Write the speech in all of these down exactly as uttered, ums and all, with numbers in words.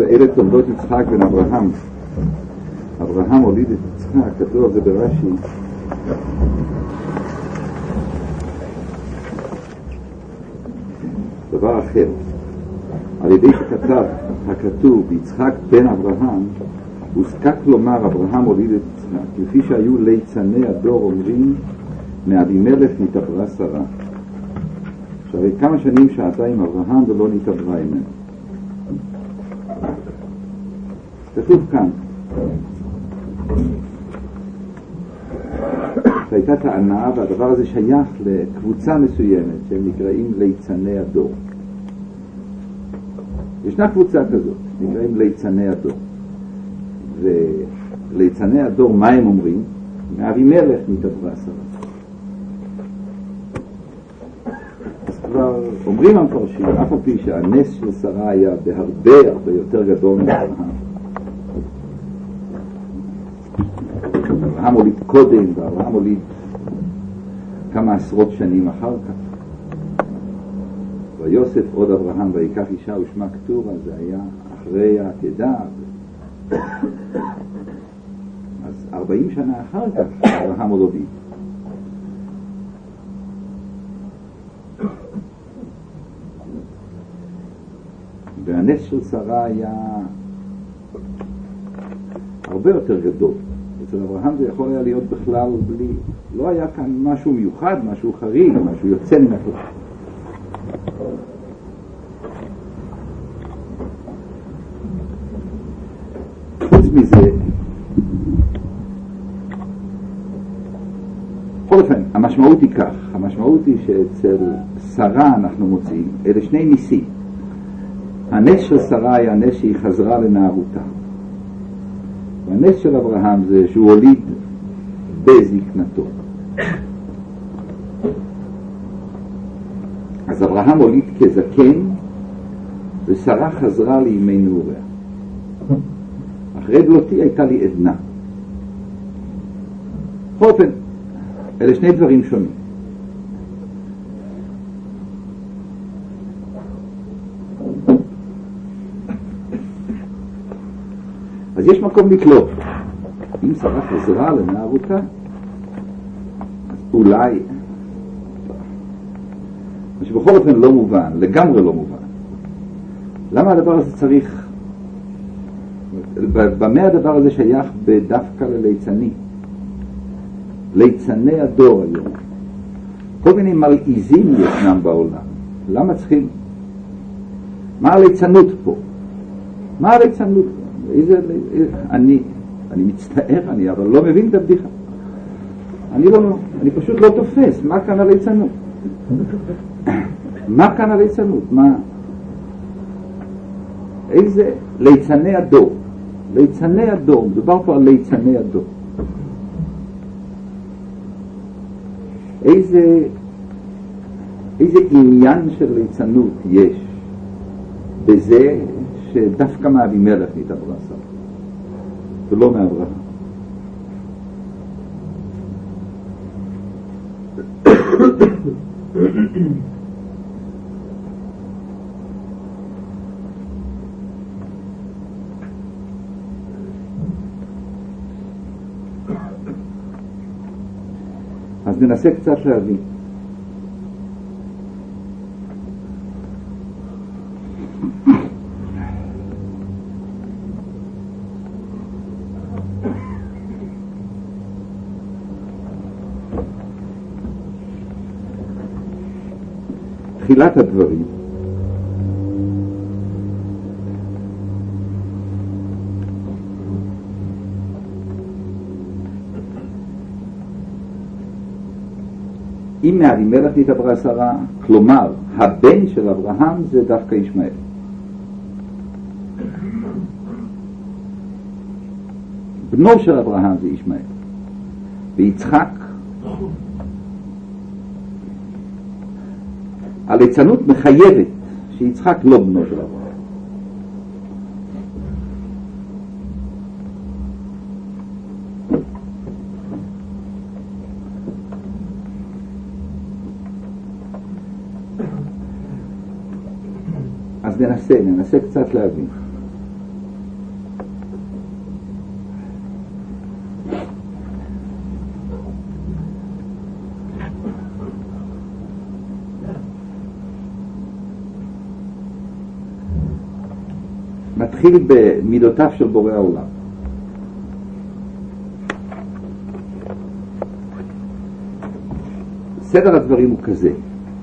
אלה תולדות יצחק בן אברהם. אברהם הוליד את יצחק, כתוב על זה ברש"י. דבר אחר, על ידי שכתב הכתוב יצחק בן אברהם, הוזקק לומר אברהם הוליד את יצחק, לפי שהיו ליצני הדור אומרים מאבימלך נתעברה שרה. עכשיו כמה שנים שעתה עם אברהם ולא נתעברה ממנו. כתוב כאן שהייתה טענה, והדבר הזה שייך לקבוצה מסוימת שהם נקראים ליצני הדור. ישנה קבוצה כזאת, נקראים ליצני הדור. וליצני הדור, מה הם אומרים? מאבימלך נתעברה שרה. אז כבר אומרים המפרשים, אף על פי שהנס של שרה היה בהרבה הרבה יותר גדול מאברהם. אברהם הוליד קודם, ואברהם הוליד כמה עשרות שנים אחר כך. ויוסף עוד אברהם ויקח אישה ושמה קטורה, זה היה אחרי העקדה. אז ארבעים שנה אחר כך אברהם עוד הוליד. והנס של שרה היה הרבה יותר גדול. אצל אברהם זה יכול היה להיות בכלל בלי, לא היה כאן משהו מיוחד, משהו חריג, משהו יוצא מן הכלל. חוץ מזה, בכל אופן, המשמעות היא כך, המשמעות היא שאצל שרה אנחנו מוצאים, אלה שני ניסים. הנס של שרה היה הנס שהיא חזרה לנערותה. והנס של אברהם זה שהוא הוליד בזקנתו. אז אברהם הוליד כזקן, ושרה חזרה לימי נעוריה. אחרי בלותי הייתה לי עדנה. בכל אופן, אלה שני דברים שונים. אז יש מקום לקלוט. אם שרה חזרה לנערותה, אז אולי, מה שבכל אופן לא מובן, לגמרי לא מובן. למה הדבר הזה צריך, במה הדבר הזה שייך בדווקא לליצני? ליצני הדור היום. כל מיני מלעיזים ישנם בעולם. למה צריכים? מה הליצנות פה? מה הליצנות פה? איזה, אני, אני מצטער, אני אבל לא מבין את הבדיחה. אני לא, אני פשוט לא תופס. מה כאן הליצנות? מה כאן הליצנות? מה? איזה ליצני הדור? ליצני הדור, מדובר פה על ליצני הדור. איזה, איזה עניין של ליצנות יש בזה שדווקא מאבימלך נתעברה שרה ולא מאברהם. אז ננסה קצת להבין. תחילת הדברים אם מאבימלך נתעברה שרה, כלומר הבן של אברהם זה דווקא ישמעאל. בנו של אברהם זה ישמעאל, ויצחק. הליצנות מחייבת שיצחק לא בנו של אברהם. אז ננסה, ננסה קצת להבין. מתחיל במידותיו של בורא העולם. סדר הדברים הוא כזה.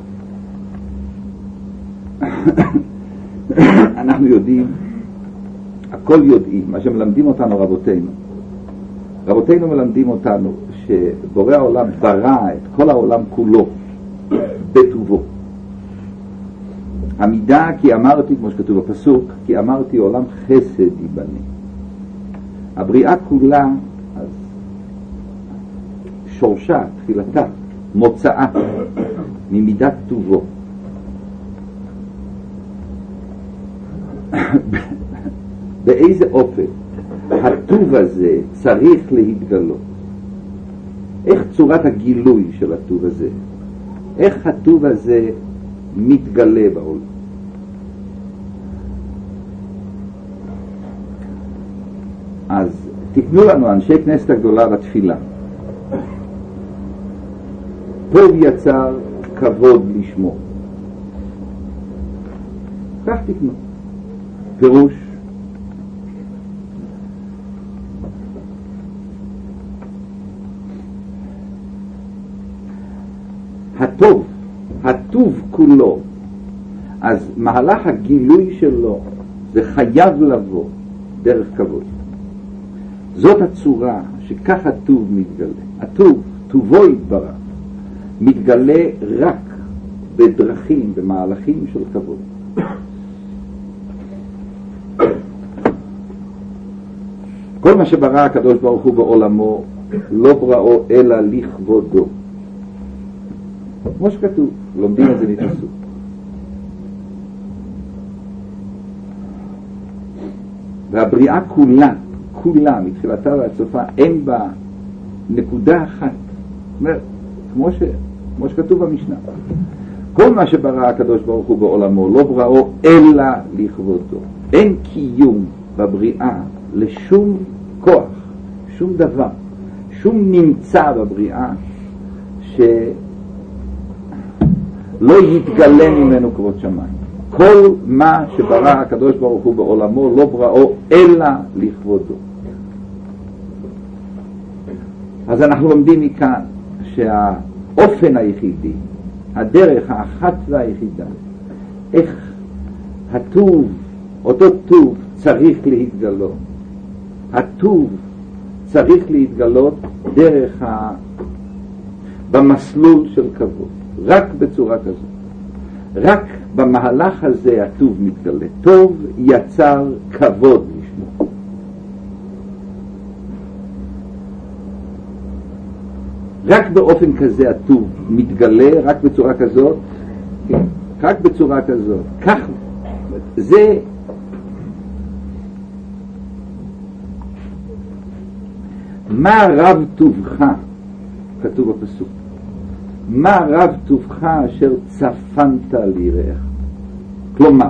אנחנו יודעים, הכל יודעים, מה שמלמדים אותנו רבותינו. רבותינו מלמדים אותנו שבורא העולם ברא את כל העולם כולו בטובו. המידה כי אמרתי, כמו שכתוב בפסוק, כי אמרתי עולם חסד ייבנה. הבריאה כולה, אז שורשה, תחילתה, מוצאה ממידת טובו. באיזה אופן הטוב הזה צריך להתגלות? איך צורת הגילוי של הטוב הזה? איך הטוב הזה מתגלה בעולם? אז תתנו לנו אנשי כנסת הגדולה בתפילה. טוב יצר כבוד לשמו. כך תתנו. פירוש הטוב, הטוב כולו, אז מהלך הגילוי שלו זה חייב לבוא דרך כבוד. זאת הצורה שכך הטוב מתגלה. הטוב, טובו יתברך, מתגלה רק בדרכים, במהלכים של כבוד. כל מה שברא הקדוש ברוך הוא בעולמו לא בראו אלא לכבודו. כמו שכתוב, לומדים את זה מפסוק. והבריאה כולה, כולה, מתחילתה ועד סופה, אין בה נקודה אחת. אומר, כמו, ש, כמו שכתוב במשנה. כל מה שברא הקדוש ברוך הוא בעולמו לא בראו אלא לכבודו. אין קיום בבריאה לשום כוח, שום דבר, שום נמצא בבריאה שלא יתגלה ממנו כבוד שמיים. כל מה שברא הקדוש ברוך הוא בעולמו לא בראו אלא לכבודו. אז אנחנו לומדים מכאן שהאופן היחידי, הדרך האחת והיחידה, איך הטוב, אותו טוב צריך להתגלות. הטוב צריך להתגלות דרך ה... במסלול של כבוד. רק בצורה כזאת. רק במהלך הזה הטוב מתגלה. טוב יצר כבוד לשמו. רק באופן כזה הטוב מתגלה, רק בצורה כזאת, כן, רק בצורה כזאת. כך, זה מה רב טובך, כתוב בפסוק. מה רב טובך אשר צפנת ליראך. כלומר,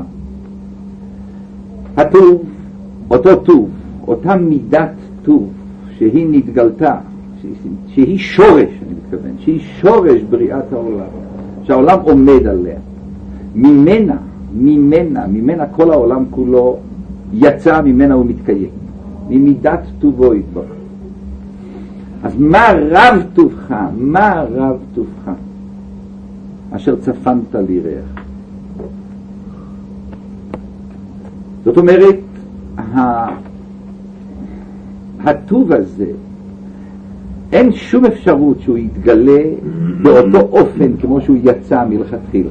הטוב, אותו טוב, אותה מידת טוב שהיא נתגלתה, שהיא, שהיא שורש, אני מתכוון, שהיא שורש בריאת העולם, שהעולם עומד עליה. ממנה, ממנה, ממנה כל העולם כולו יצא, ממנה הוא מתקיים. ממידת טובו יתברך. אז מה רב טובך, מה רב טובך אשר צפנת ליראך. זאת אומרת, הטוב הזה, אין שום אפשרות שהוא יתגלה באותו אופן כמו שהוא יצא מלכתחילה.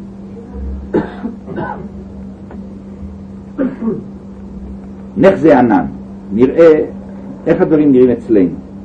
נך זה ענן, נראה איך הדברים נראים אצלנו.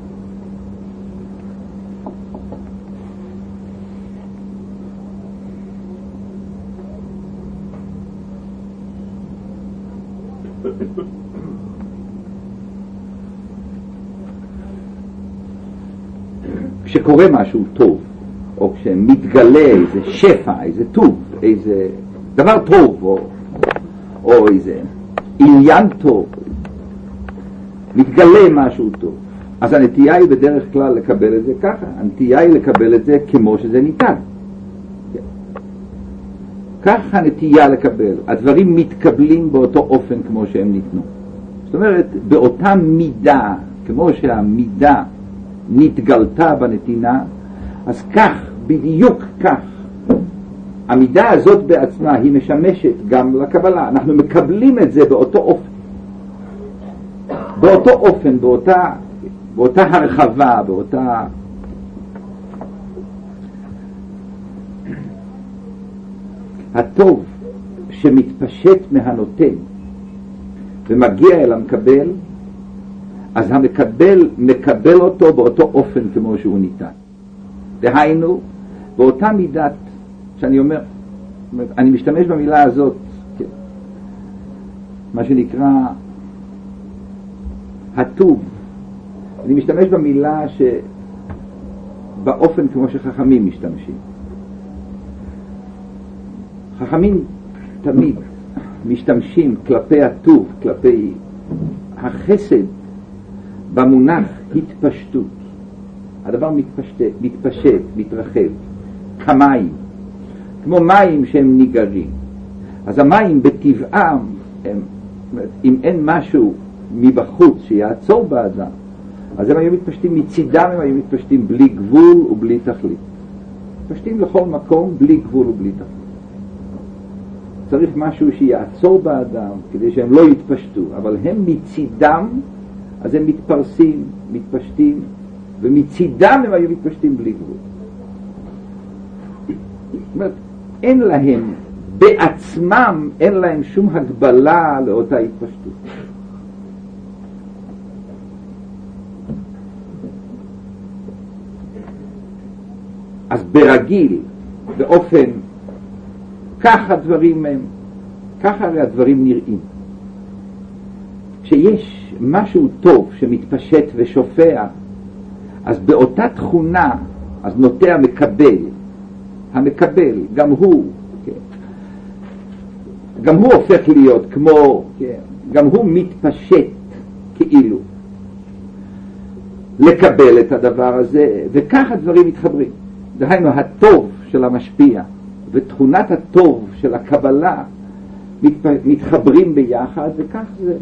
כשקורה משהו טוב, או כשמתגלה איזה שפע, איזה טוב, איזה דבר טוב, או, או איזה עניין טוב, מתגלה משהו טוב, אז הנטייה היא בדרך כלל לקבל את זה ככה, הנטייה היא לקבל את זה כמו שזה ניתן. כך הנטייה לקבל. הדברים מתקבלים באותו אופן כמו שהם ניתנו. זאת אומרת, באותה מידה, כמו שהמידה נתגלתה בנתינה, אז כך, בדיוק כך, המידה הזאת בעצמה היא משמשת גם לקבלה. אנחנו מקבלים את זה באותו אופן. באותו אופן, באותה, באותה הרחבה, באותה... הטוב שמתפשט מהנותן ומגיע אל המקבל, אז המקבל מקבל אותו באותו אופן כמו שהוא ניתן. דהיינו, באותה מידת, שאני אומר, אני משתמש במילה הזאת, מה שנקרא הטוב, אני משתמש במילה שבאופן כמו שחכמים משתמשים. חכמים תמיד משתמשים כלפי הטוב, כלפי החסד, במונח התפשטות. הדבר מתפשט, מתפשט, מתרחב, כמים, כמו מים שהם ניגרים. אז המים בטבעם, הם, אם אין משהו מבחוץ שיעצור באדם, אז הם היו מתפשטים מצידם, הם היו מתפשטים בלי גבול ובלי תכלית. מתפשטים לכל מקום בלי גבול ובלי תכלית. צריך משהו שיעצור באדם כדי שהם לא יתפשטו, אבל הם מצידם, אז הם מתפרסים, מתפשטים, ומצידם הם היו מתפשטים בלי גבול. זאת אומרת, אין להם, בעצמם אין להם שום הגבלה לאותה התפשטות. אז ברגיל, באופן, ככה הדברים הם, ככה הרי הדברים נראים. כשיש משהו טוב שמתפשט ושופע, אז באותה תכונה, אז נוטה המקבל, המקבל, גם הוא, כן, גם הוא הופך להיות כמו, כן, גם הוא מתפשט כאילו, לקבל את הדבר הזה, וכך הדברים מתחברים. דהיינו, הטוב של המשפיע ותכונת הטוב של הקבלה מתחברים ביחד, וכך זה.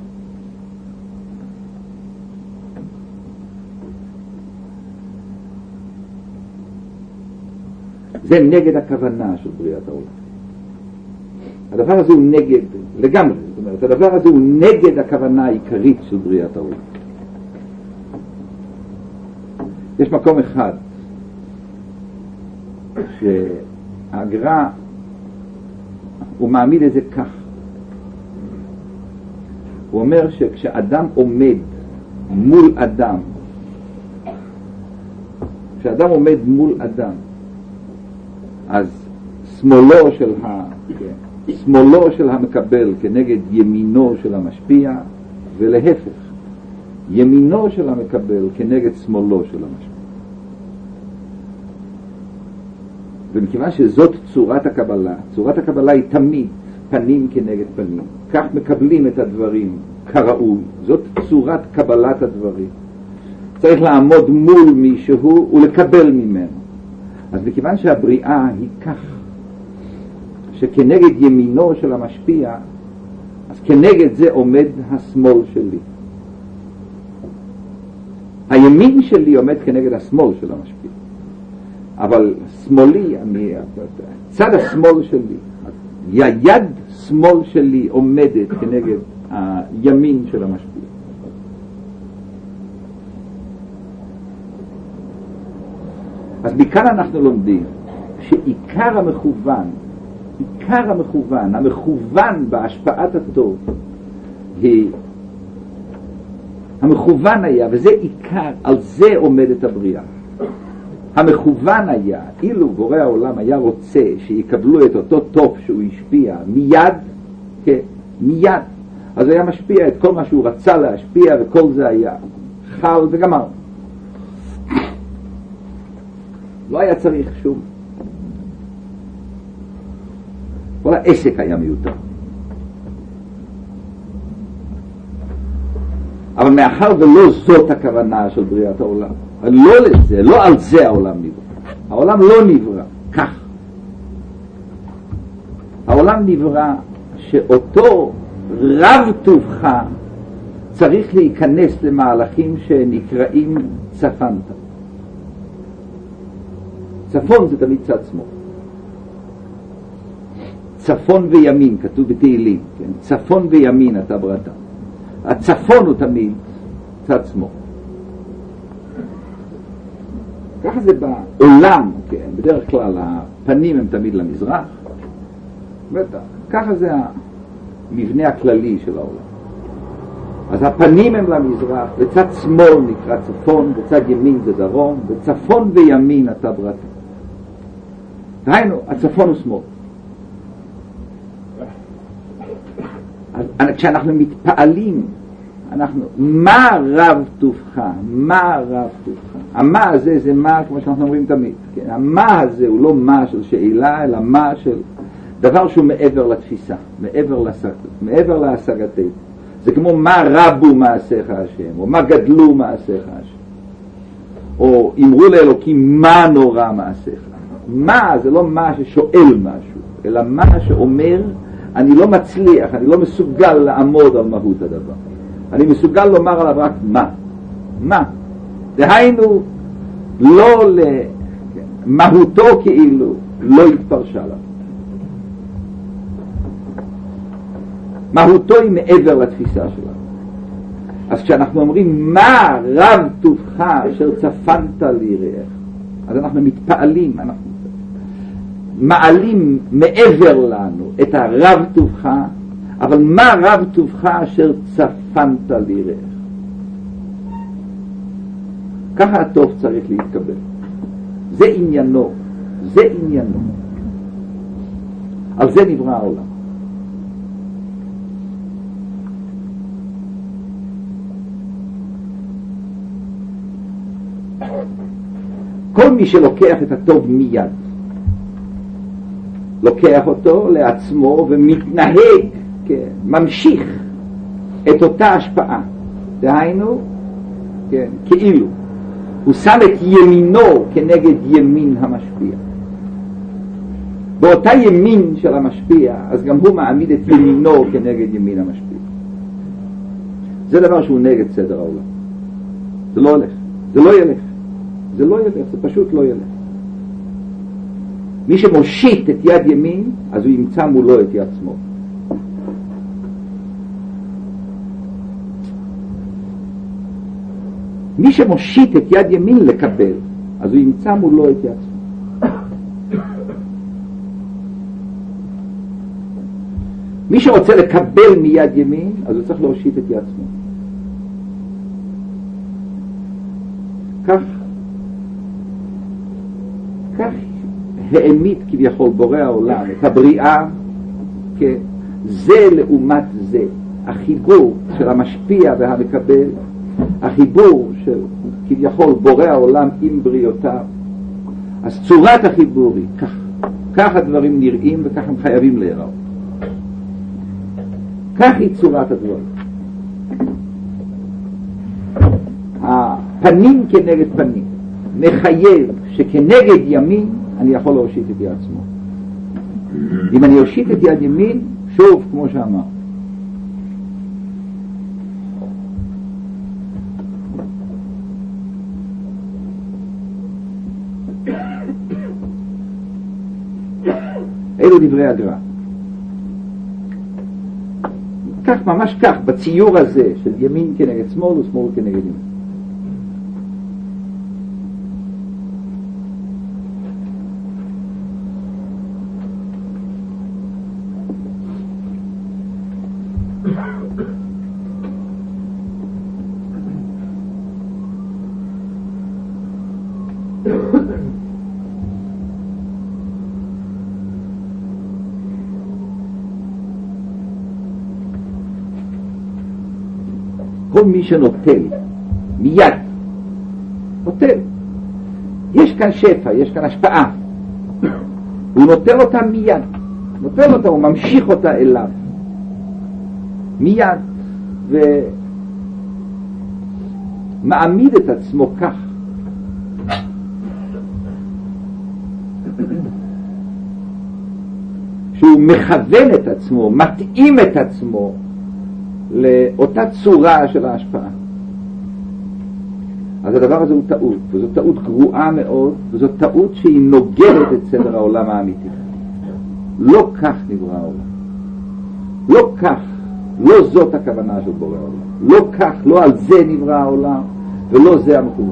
זה נגד הכוונה של בריאת העולם. הדבר הזה הוא נגד, לגמרי, זאת אומרת, הדבר הזה הוא נגד הכוונה העיקרית של בריאת העולם. יש מקום אחד שהגר"א הוא מעמיד את זה כך. הוא אומר שכשאדם עומד מול אדם, כשאדם עומד מול אדם, אז שמאלו של ה... שמאלו של המקבל כנגד ימינו של המשפיע, ולהפך, ימינו של המקבל כנגד שמאלו של המשפיע. ומכיוון שזאת צורת הקבלה, צורת הקבלה היא תמיד פנים כנגד פנים. כך מקבלים את הדברים כראוי. זאת צורת קבלת הדברים. צריך לעמוד מול מישהו ולקבל ממנו. אז מכיוון שהבריאה היא כך, שכנגד ימינו של המשפיע, אז כנגד זה עומד השמאל שלי. הימין שלי עומד כנגד השמאל של המשפיע. אבל שמאלי, אני, צד השמאל שלי, היד שמאל שלי עומדת כנגד הימין של המשפיע. אז מכאן אנחנו לומדים שעיקר המכוון, עיקר המכוון, המכוון בהשפעת הטוב, היא, המכוון היה, וזה עיקר, על זה עומדת הבריאה. המכוון היה, אילו בורא העולם היה רוצה שיקבלו את אותו טוב שהוא השפיע מיד, כן, מיד, אז הוא היה משפיע את כל מה שהוא רצה להשפיע, וכל זה היה חל וגמר. לא היה צריך שום. כל העסק היה מיותר. אבל מאחר ולא זאת הכוונה של בריאת העולם, לא לזה, לא על זה העולם נברא. העולם לא נברא, כך. העולם נברא שאותו רב טובך צריך להיכנס למהלכים שנקראים צפנת. צפון זה תמיד צד שמאל. צפון וימין, כתוב בתהילים, כן? צפון וימין אתה בראת. הצפון הוא תמיד צד שמאל. ככה זה בעולם, כן? בדרך כלל הפנים הם תמיד למזרח. בטח, ככה זה המבנה הכללי של העולם. אז הפנים הם למזרח, וצד שמאל נקרא צפון, וצד ימין זה דרום, וצפון וימין אתה בראת. דהיינו, הצפון הוא שמאל. אז כשאנחנו מתפעלים, אנחנו, מה רב טובך? מה רב טובך? המה הזה זה מה, כמו שאנחנו אומרים תמיד. כן? המה הזה הוא לא מה של שאלה, אלא מה של דבר שהוא מעבר לתפיסה, מעבר, לסג, מעבר להשגתי. זה כמו מה רבו מעשיך השם, או מה גדלו מעשיך השם. או אמרו לאלוקים מה נורא מעשיך. מה זה לא מה ששואל משהו, אלא מה שאומר אני לא מצליח, אני לא מסוגל לעמוד על מהות הדבר. אני מסוגל לומר עליו רק מה. מה? דהיינו, לא למהותו כאילו, לא התפרשה לה. מהותו היא מעבר לתפיסה שלה. אז כשאנחנו אומרים, מה רב טובך אשר צפנת ליראך, אז אנחנו מתפעלים, אנחנו מעלים מעבר לנו את הרב טובך, אבל מה רב טובך אשר צפנת ליראך? ככה הטוב צריך להתקבל. זה עניינו, זה עניינו. על זה נברא העולם. כל מי שלוקח את הטוב מיד, לוקח אותו לעצמו ומתנהג, כן, ממשיך את אותה השפעה. דהיינו, כן, כאילו, הוא שם את ימינו כנגד ימין המשפיע. באותה ימין של המשפיע, אז גם הוא מעמיד את ימינו כנגד ימין המשפיע. זה דבר שהוא נגד סדר העולם. זה לא הולך. זה לא ילך. זה לא ילך. זה פשוט לא ילך. מי שמושיט את יד ימין, אז הוא ימצא מולו את יד שמאל. מי שמושיט את יד ימין לקבל, אז הוא ימצא מולו את יד שמאל. מי שרוצה לקבל מיד ימין, אז הוא צריך להושיט את יד שמאל. כך, כך העמיד כביכול בורא העולם את הבריאה כזה לעומת זה. החיבור של המשפיע והמקבל, החיבור של כביכול בורא העולם עם בריאותיו. אז צורת החיבור היא כך, כך הדברים נראים וכך הם חייבים להיראות. כך היא צורת הדברים. הפנים כנגד פנים מחייב שכנגד ימין אני יכול להושיט את יד שמאל. אם אני אושיט את יד ימין, שוב כמו שאמר, אלו דברי הגר"א. כך, ממש כך, בציור הזה של ימין כנגד שמאל ושמאל כנגד ימין. כל מי שנוטל מיד, נוטל, יש כאן שפע, יש כאן השפעה, הוא נוטל אותה מיד, נוטל אותה, הוא ממשיך אותה אליו מיד, ומעמיד את עצמו כך שהוא שהוא מכוון את עצמו, מתאים את עצמו לאותה צורה של ההשפעה. אז הדבר הזה הוא טעות, וזו טעות גרועה מאוד, וזו טעות שהיא נוגדת את סדר העולם האמיתי. לא כך נברא העולם. לא כך, לא זאת הכוונה של בורא העולם. לא כך, לא על זה נברא העולם, ולא זה המכוון.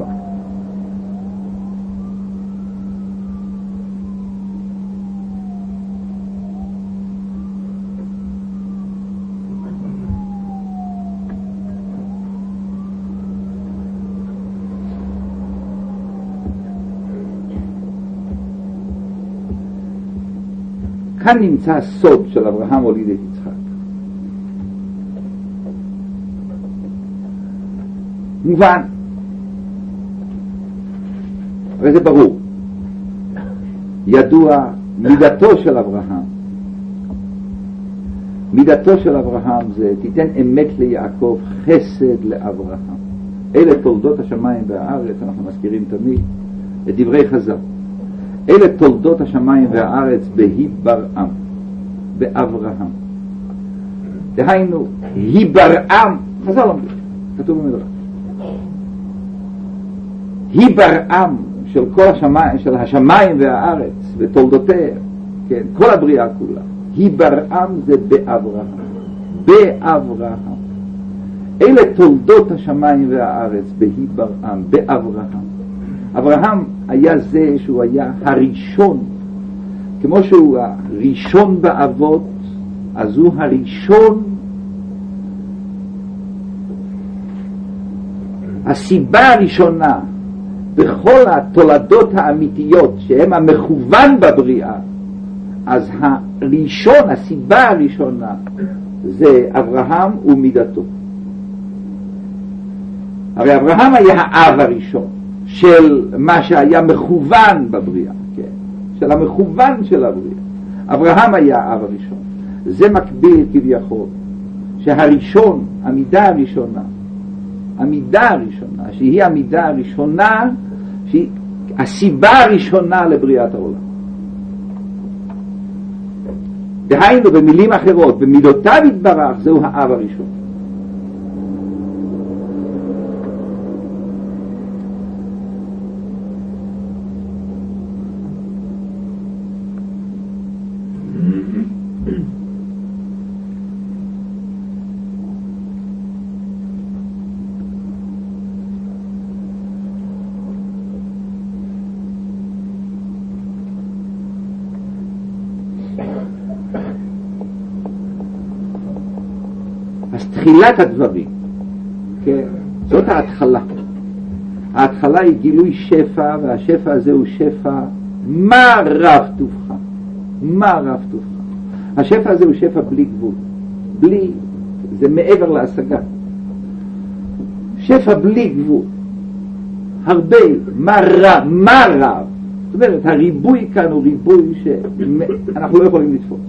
כאן נמצא הסוד של אברהם הוליד את יצחק. מובן, הרי זה ברור, ידוע מידתו של אברהם. מידתו של אברהם זה תיתן אמת ליעקב, חסד לאברהם. אלה תולדות השמיים והארץ, אנחנו מזכירים תמיד את דברי חז"ל. אלה תולדות השמיים והארץ בהיברעם, באברהם. דהיינו, היברעם, חז"ל אומרים, כתוב במדרש. היברעם של כל השמיים, של השמיים והארץ ותולדותיה, כן, כל הבריאה כולה. היברעם זה באברהם, באברהם. אלה תולדות השמיים והארץ בהיברעם, באברהם. אברהם היה זה שהוא היה הראשון, כמו שהוא הראשון באבות, אז הוא הראשון, הסיבה הראשונה בכל התולדות האמיתיות שהם המכוון בבריאה. אז הראשון, הסיבה הראשונה זה אברהם ומידתו. הרי אברהם היה האב הראשון של מה שהיה מכוון בבריאה, כן? של המכוון של הבריאה. אברהם היה האב הראשון. זה מקביל כביכול שהראשון, המידה הראשונה, המידה הראשונה, שהיא המידה הראשונה, שהיא הסיבה הראשונה לבריאת העולם. דהיינו, במילים אחרות, במידותיו יתברך, זהו האב הראשון. אז תחילת הדברים, כן, זאת ההתחלה. ההתחלה היא גילוי שפע, והשפע הזה הוא שפע מה רב טובך, מה רב טובך. השפע הזה הוא שפע בלי גבול, בלי, זה מעבר להשגה. שפע בלי גבול, הרבה, מה רב, מה רב. זאת אומרת, הריבוי כאן הוא ריבוי שאנחנו לא יכולים לתפוס.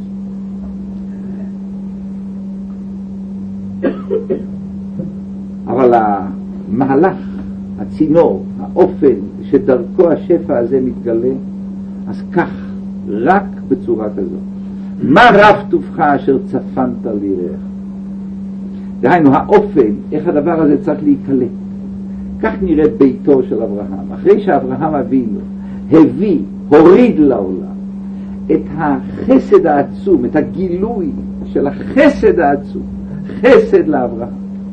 אבל המהלך, הצינור, האופן שדרכו השפע הזה מתגלה, אז כך, רק בצורה כזאת. מה רב טובך אשר צפנת לירח? דהיינו, האופן, איך הדבר הזה צריך להיקלט. כך נראה ביתו של אברהם. אחרי שאברהם אבינו הביא, הוריד לעולם את החסד העצום, את הגילוי של החסד העצום, חסד לאברהם.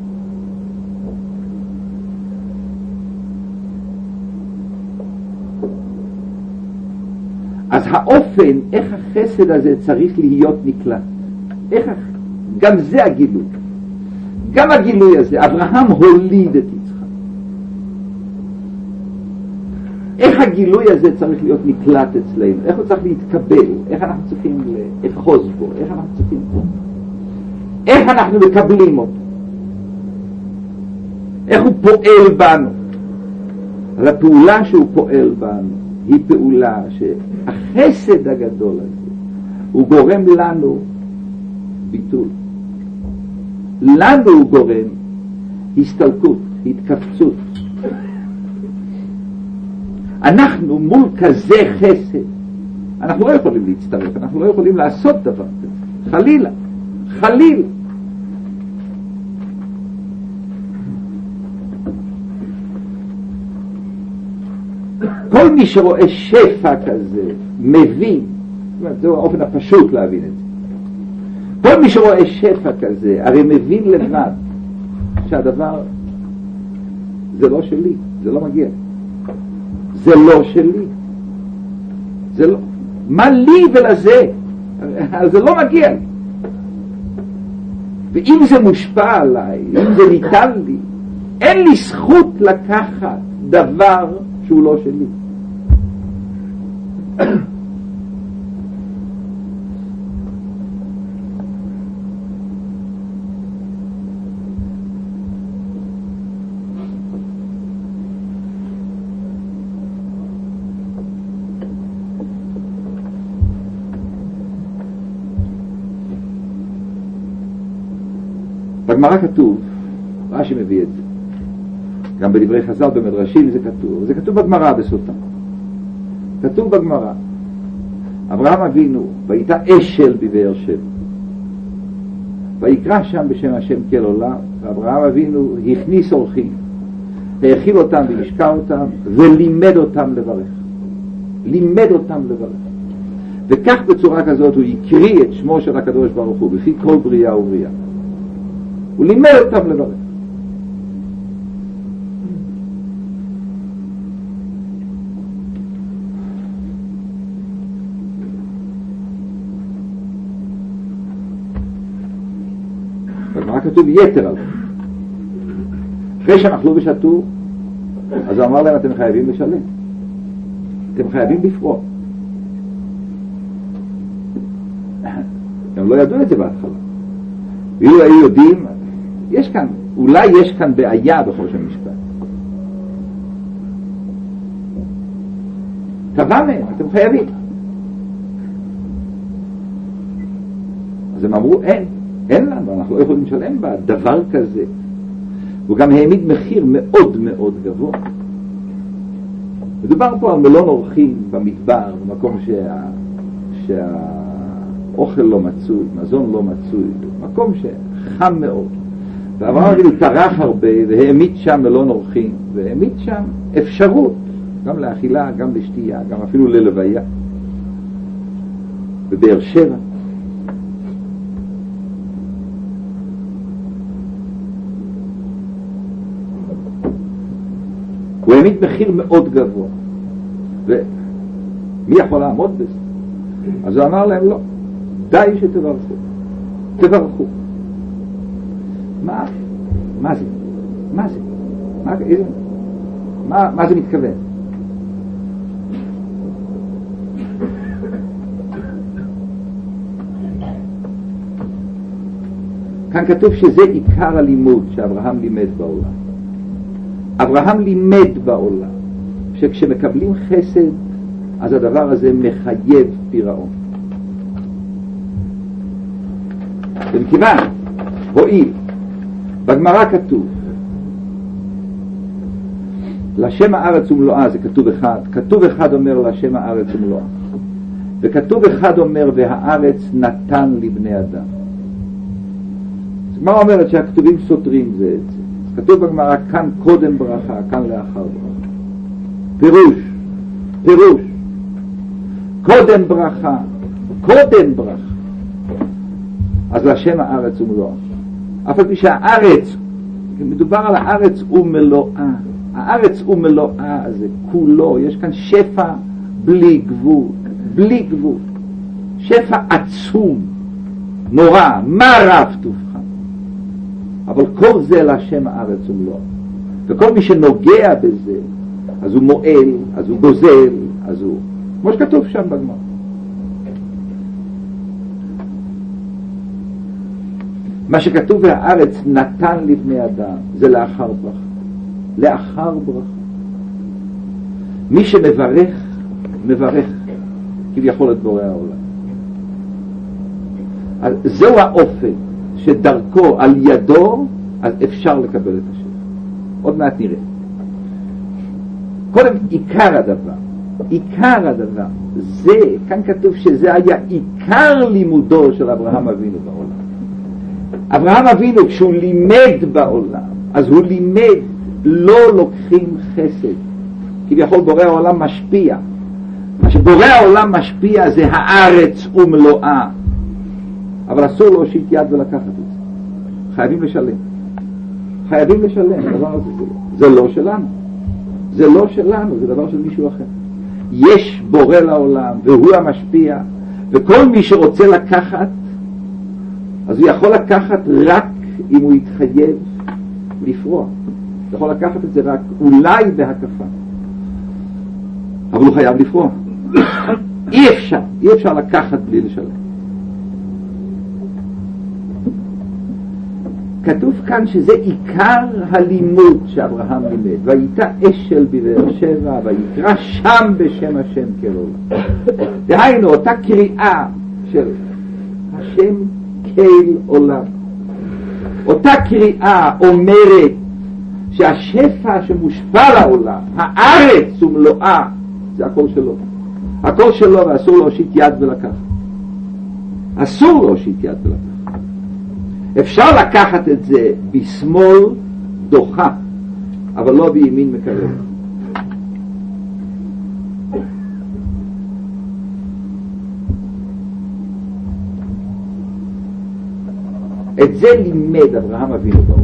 אז האופן, איך החסד הזה צריך להיות נקלט, איך, גם זה הגילוי, גם הגילוי הזה, אברהם הוליד את יצחק. איך הגילוי הזה צריך להיות נקלט אצלנו, איך הוא צריך להתקבל, איך אנחנו צריכים לאחוז בו, איך אנחנו צריכים בו, איך אנחנו מקבלים אותו, איך הוא פועל בנו. אז הפעולה שהוא פועל בנו היא פעולה שהחסד הגדול הזה הוא גורם לנו ביטול, לנו הוא גורם הסתלקות, התכווצות. אנחנו מול כזה חסד אנחנו לא יכולים להצטרף, אנחנו לא יכולים לעשות דבר כזה. חלילה, חלילה. כל מי שרואה שפע כזה מבין, זהו האופן הפשוט להבין את זה. כל מי שרואה שפע כזה הרי מבין לבד שהדבר זה לא שלי, זה לא מגיע, זה לא שלי, זה לא, מה לי ולזה? זה לא מגיע לי. ואם זה מושפע עליי, אם זה ניתן לי, אין לי זכות לקחת דבר שהוא לא שלי. בגמרא כתוב, רש"י מביא את זה, גם בדברי חז"ל במדרשים זה כתוב, זה כתוב בגמרא בסוטה, כתוב בגמרא, אברהם אבינו והייתה אשל בבאר שבע, ויקרא שם בשם השם כל עולם, ואברהם אבינו הכניס אורחים, האכיל אותם והשקע אותם ולימד אותם לברך, לימד אותם לברך, וכך בצורה כזאת הוא יקריא את שמו של הקדוש ברוך הוא בפי כל בריאה ובריאה, הוא לימד אותם לברך. בגמרא כתוב יתר עליהם. אחרי שהם אכלו ושתו, אז הוא אמר להם, אתם חייבים לשלם. אתם חייבים לפרוע. הם לא ידעו את זה בהתחלה. ואילו היו יודעים, יש כאן, אולי יש כאן בעיה בחוש המשפט. תבע מהם, אתם חייבים. אז הם אמרו, אין, אין לנו, אנחנו לא יכולים לשלם בה דבר כזה. הוא גם העמיד מחיר מאוד מאוד גבוה. מדובר פה על מלון אורחים במדבר, במקום שה, שהאוכל לא מצוי, מזון לא מצוי, מקום שחם מאוד. ואברהם אבינו טרח הרבה והעמיד שם מלון אורחים, והעמיד שם אפשרות, גם לאכילה, גם לשתייה, גם אפילו ללוויה. בבאר שבע. הוא העמיד מחיר מאוד גבוה. ומי יכול לעמוד בזה? אז הוא אמר להם, לא, די שתברכו. תברכו. מה? מה זה? מה זה? מה, איזה, מה, מה זה מתכוון? כאן כתוב שזה עיקר הלימוד שאברהם לימד בעולם. אברהם לימד בעולם שכשמקבלים חסד אז הדבר הזה מחייב פירעון. ומכיוון רואים בגמרא כתוב לשם הארץ ומלואה, זה כתוב אחד, כתוב אחד אומר לשם הארץ ומלואה, וכתוב אחד אומר והארץ נתן לבני אדם. אז מה אומרת שהכתובים סותרים זה את זה? כתוב בגמרא כאן קודם ברכה, כאן לאחר ברכה. פירוש, פירוש, קודם ברכה, קודם ברכה. אז לשם הארץ ומלואה. אף על פי שהארץ, מדובר על הארץ ומלואה, הארץ ומלואה הזה כולו, יש כאן שפע בלי גבול, בלי גבול, שפע עצום, נורא, מה רב תובחן. אבל כל זה לשם הארץ ומלואה, וכל מי שנוגע בזה אז הוא מועל, אז הוא גוזל, אז הוא, כמו שכתוב שם בגמרא. מה שכתוב והארץ נתן לבני אדם זה לאחר ברכה, לאחר ברכה. מי שמברך מברך כביכול את בורא העולם. אז זהו האופן שדרכו על ידו אז אפשר לקבל את השם. עוד מעט נראה. קודם עיקר הדבר, עיקר הדבר זה, כאן כתוב שזה היה עיקר לימודו של אברהם אבינו בעולם. אברהם אבינו כשהוא לימד בעולם, אז הוא לימד לא לוקחים חסד. כביכול בורא העולם משפיע. מה שבורא העולם משפיע זה הארץ ומלואה. אבל אסור להושיט יד ולקחת את זה. חייבים לשלם. חייבים לשלם. הדבר הזה זה לא שלנו. זה לא שלנו, זה דבר של מישהו אחר. יש בורא לעולם והוא המשפיע, וכל מי שרוצה לקחת, אז הוא יכול לקחת רק אם הוא יתחייב לפרוע. הוא יכול לקחת את זה רק אולי בהקפה. אבל הוא חייב לפרוע. אי אפשר, אי אפשר לקחת בלי לשלם. כתוב כאן שזה עיקר הלימוד שאברהם לימד. והייתה אשל בבאר שבע ויקרא שם בשם השם כאלוהים. דהיינו אותה קריאה של השם כאל עולם. אותה קריאה אומרת שהשפע שמושפע לעולם, הארץ ומלואה, זה הכל שלו. הכל שלו, ואסור להושיט יד ולקחת. אסור להושיט יד ולקחת. אפשר לקחת את זה בשמאל דוחה, אבל לא בימין מקרב. את זה לימד אברהם אבינו בעולם.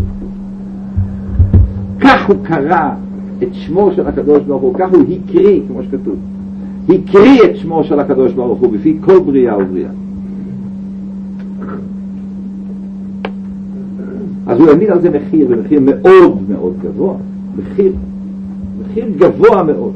כך הוא קרא את שמו של הקדוש ברוך הוא, כך הוא הקריא, כמו שכתוב, הקריא את שמו של הקדוש ברוך הוא בפי כל בריאה ובריאה. אז הוא העמיד על זה מחיר, ומחיר מאוד מאוד גבוה, מחיר, מחיר גבוה מאוד.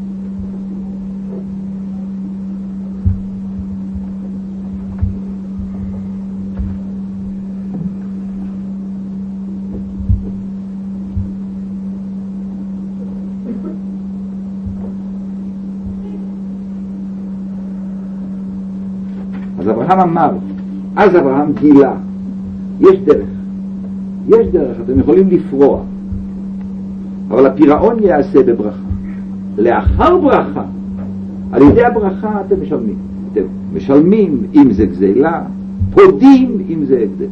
אז אברהם אמר, אז אברהם גילה, יש דרך, יש דרך, אתם יכולים לפרוע, אבל הפירעון יעשה בברכה. לאחר ברכה, על ידי הברכה אתם משלמים. אתם משלמים אם זה גזילה, פודים אם זה הקדש.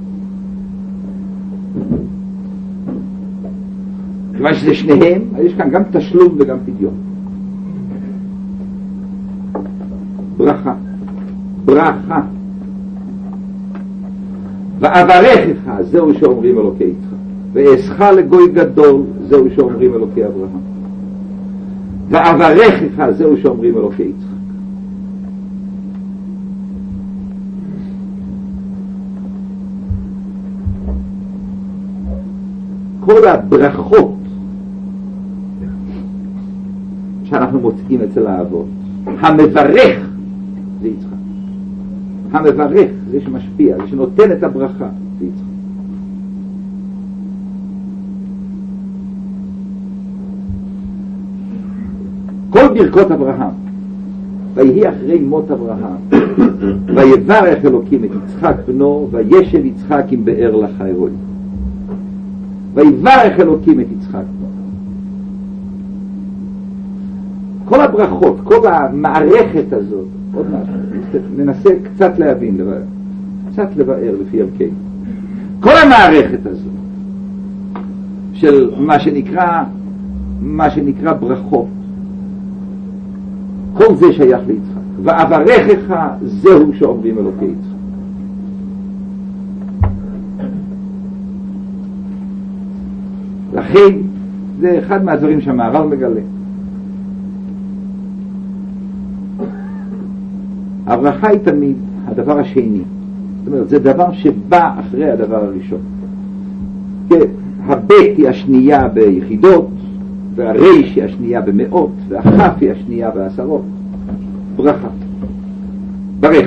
כיוון שזה שניהם, יש כאן גם תשלום וגם פדיון. ברכה. ברכה. ואברכך, זהו שאומרים אלוקי יצחק. ואעשך לגוי גדול, זהו שאומרים אלוקי אברהם. ואברכך, זהו שאומרים אלוקי יצחק. כל הברכות שאנחנו מוצאים אצל האבות, המברך זה יצחק. המברך זה שמשפיע, זה שנותן את הברכה זה יצחק. כל ברכות אברהם, ויהי אחרי מות אברהם, ויברך אלוקים את יצחק בנו, וישב יצחק עם באר לחיירוי. ויברך אלוקים את יצחק. כל הברכות, כל המערכת הזאת, עוד משהו, ננסה קצת להבין, לבאר, קצת לבאר לפי הרכי. כל המערכת הזאת של מה שנקרא, מה שנקרא ברכות, כל זה שייך ליצחק. ואברכך זהו שאומרים אלוקי יצחק. לכן זה אחד מהדברים שהמהר"ל מגלה. הברכה היא תמיד הדבר השני. זאת אומרת, זה דבר שבא אחרי הדבר הראשון. הבית היא השנייה ביחידות, והריש היא השנייה במאות, והכף היא השנייה בעשרות. ברכה. ברך.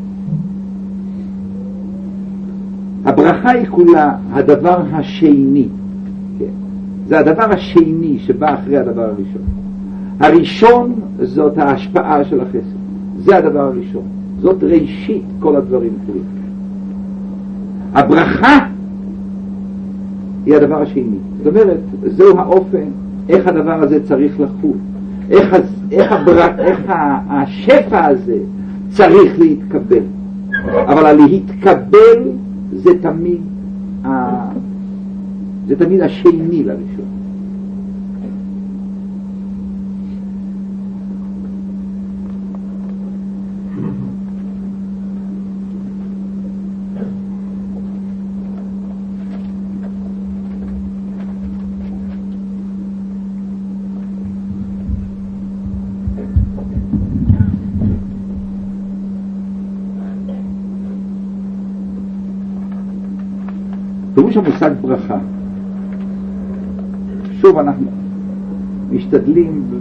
הברכה היא כולה הדבר השני. זה הדבר השני שבא אחרי הדבר הראשון. הראשון זאת ההשפעה של החסד. זה הדבר הראשון. זאת ראשית כל הדברים כלים. הברכה היא הדבר השני. זאת אומרת, זהו האופן איך הדבר הזה צריך לחול. איך, איך, הבר... איך השפע הזה צריך להתקבל. אבל הלהתקבל זה תמיד, ה... זה תמיד השני לראשון. פירוש המושג ברכה. שוב אנחנו משתדלים ל...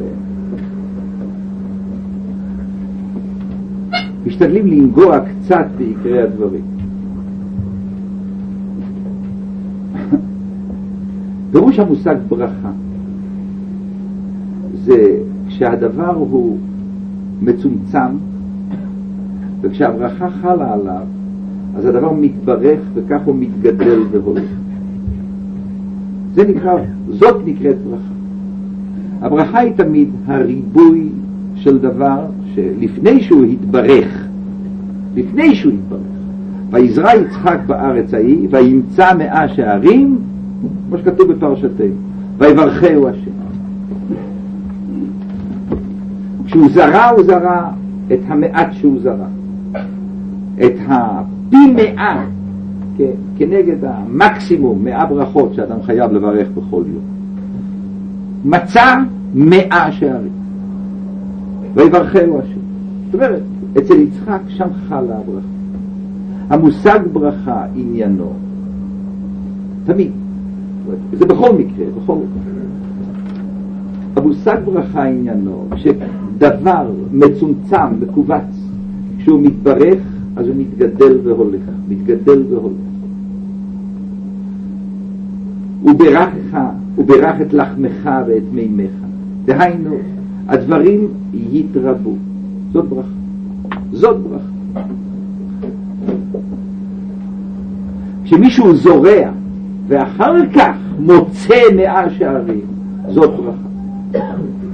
משתדלים לנגוע קצת בעיקרי הדברים. פירוש המושג ברכה זה כשהדבר הוא מצומצם, וכשהברכה חלה עליו אז הדבר מתברך וכך הוא מתגדל והולך. זה נקרא, זאת נקראת ברכה. הברכה היא תמיד הריבוי של דבר שלפני שהוא התברך, לפני שהוא התברך, ויזרע יצחק בארץ ההיא וימצא מאה שערים, כמו שכתוב בפרשתנו, ויברכהו השם. כשהוא זרע הוא זרע את המעט שהוא זרע, את הפי מאה, כן, כנגד המקסימום מאה ברכות שאדם חייב לברך בכל יום. מצא מאה שערים ויברכהו השם. זאת אומרת, אצל יצחק שם חלה הברכה. המושג ברכה עניינו תמיד, זה בכל מקרה, בכל מקרה. המושג ברכה עניינו שדבר מצומצם, מקובץ, כשהוא מתברך אז הוא מתגדל והולך, מתגדל והולך. וברכך, וברך את לחמך ואת מימך. דהיינו, הדברים יתרבו. זאת ברכה. זאת ברכה. כשמישהו זורע ואחר כך מוצא מאה שערים, זאת ברכה.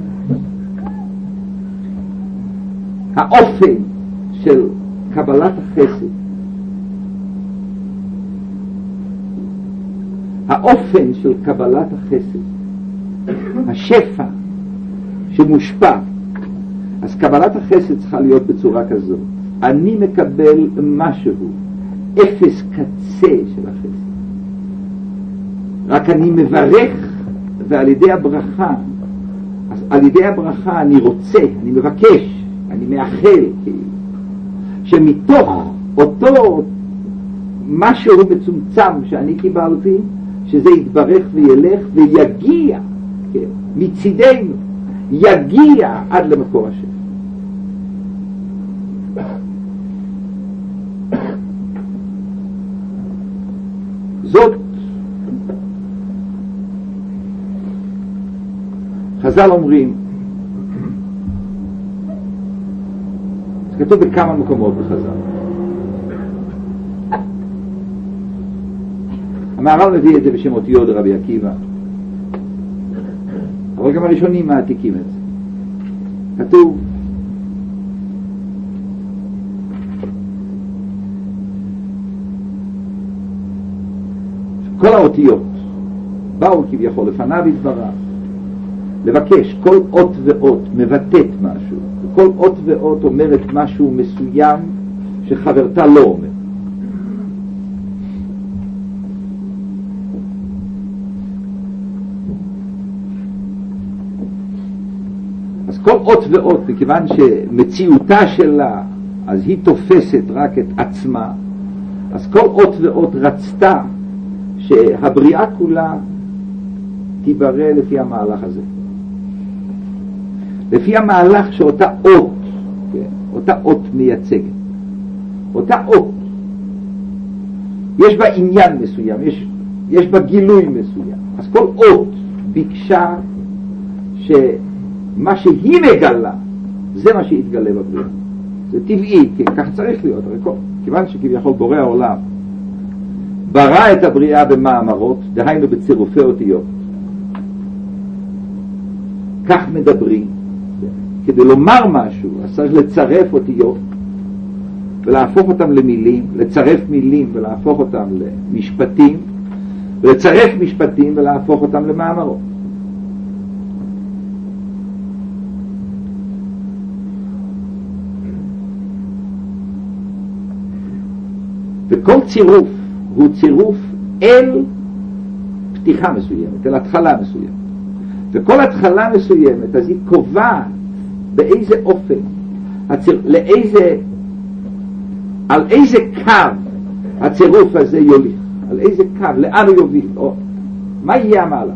האופן של קבלת החסד, האופן של קבלת החסד, השפע שמושפע, אז קבלת החסד צריכה להיות בצורה כזאת. אני מקבל משהו, אפס קצה של החסד. רק אני מברך, ועל ידי הברכה, אז על ידי הברכה אני רוצה, אני מבקש, אני מאחל, כאילו, שמתוך אותו משהו מצומצם שאני קיבלתי, שזה יתברך וילך ויגיע, כן, מצידנו, יגיע עד למקור השם. זאת חז"ל אומרים, זה כתוב בכמה מקומות בחז"ל. המהר"ל מביא את זה בשם אותיות רבי עקיבא, אבל גם הראשונים מעתיקים את זה. כתוב כל האותיות באו כביכול לפניו יתברך לבקש. כל אות ואות מבטאת משהו, וכל אות ואות אומרת משהו מסוים שחברתה לא אומר. אז כל אות ואות, מכיוון שמציאותה שלה, אז היא תופסת רק את עצמה, אז כל אות ואות רצתה שהבריאה כולה תיברא לפי המהלך הזה, לפי המהלך שאותה אות, כן, אותה אות מייצגת. אותה אות יש בה עניין מסוים, יש, יש בה גילוי מסוים. אז כל אות ביקשה שמה שהיא מגלה זה מה שיתגלה בבריאה. זה טבעי, כי כך צריך להיות. הרי כיוון שכביכול בורא העולם ברא את הבריאה במאמרות, דהיינו בצירופי אותיות, כך מדברים, כדי לומר משהו, אז צריך לצרף אותיות ולהפוך אותם למילים, לצרף מילים ולהפוך אותם למשפטים, ולצרף משפטים ולהפוך אותם למאמרות. וכל צירוף הוא צירוף אל פתיחה מסוימת, אל התחלה מסוימת. וכל התחלה מסוימת, אז היא קובעת באיזה אופן, הציר... לאיזה, על איזה קו הצירוף הזה יוליך, על איזה קו, לאן הוא יוביל, או מה יהיה המהלך.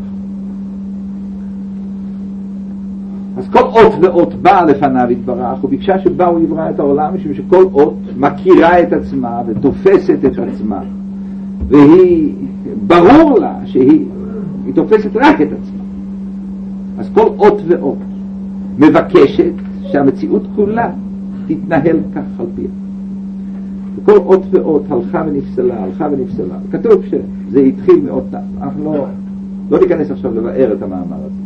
אז כל אות ואות באה לפניו התברך, וביקשה שבה הוא יברא את העולם, משום שכל אות מכירה את עצמה ותופסת את עצמה, והיא, ברור לה שהיא היא תופסת רק את עצמה. אז כל אות ואות מבקשת שהמציאות כולה תתנהל כך על פיה. וכל אות ואות הלכה ונפסלה, הלכה ונפסלה. כתוב שזה התחיל מאות ת'. אנחנו לא, לא ניכנס עכשיו לבאר את המאמר הזה.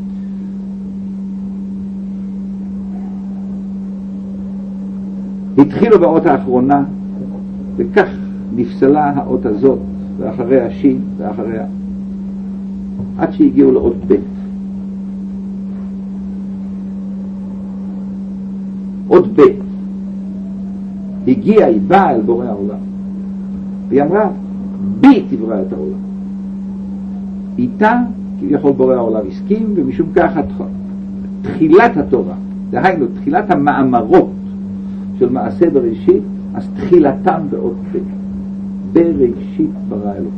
התחילו באות האחרונה, וכך נפסלה האות הזאת, ואחרי השין, ואחריה, עד שהגיעו לאות ב'. אות ב' הגיעה, היא באה אל בורא העולם, והיא אמרה, בי תברא את העולם. איתה, כביכול בורא העולם הסכים, ומשום כך תחילת התורה, דהיינו, תחילת המאמרות של מעשה בראשית, אז תחילתם באות ב', בראשית ברא אלוהים.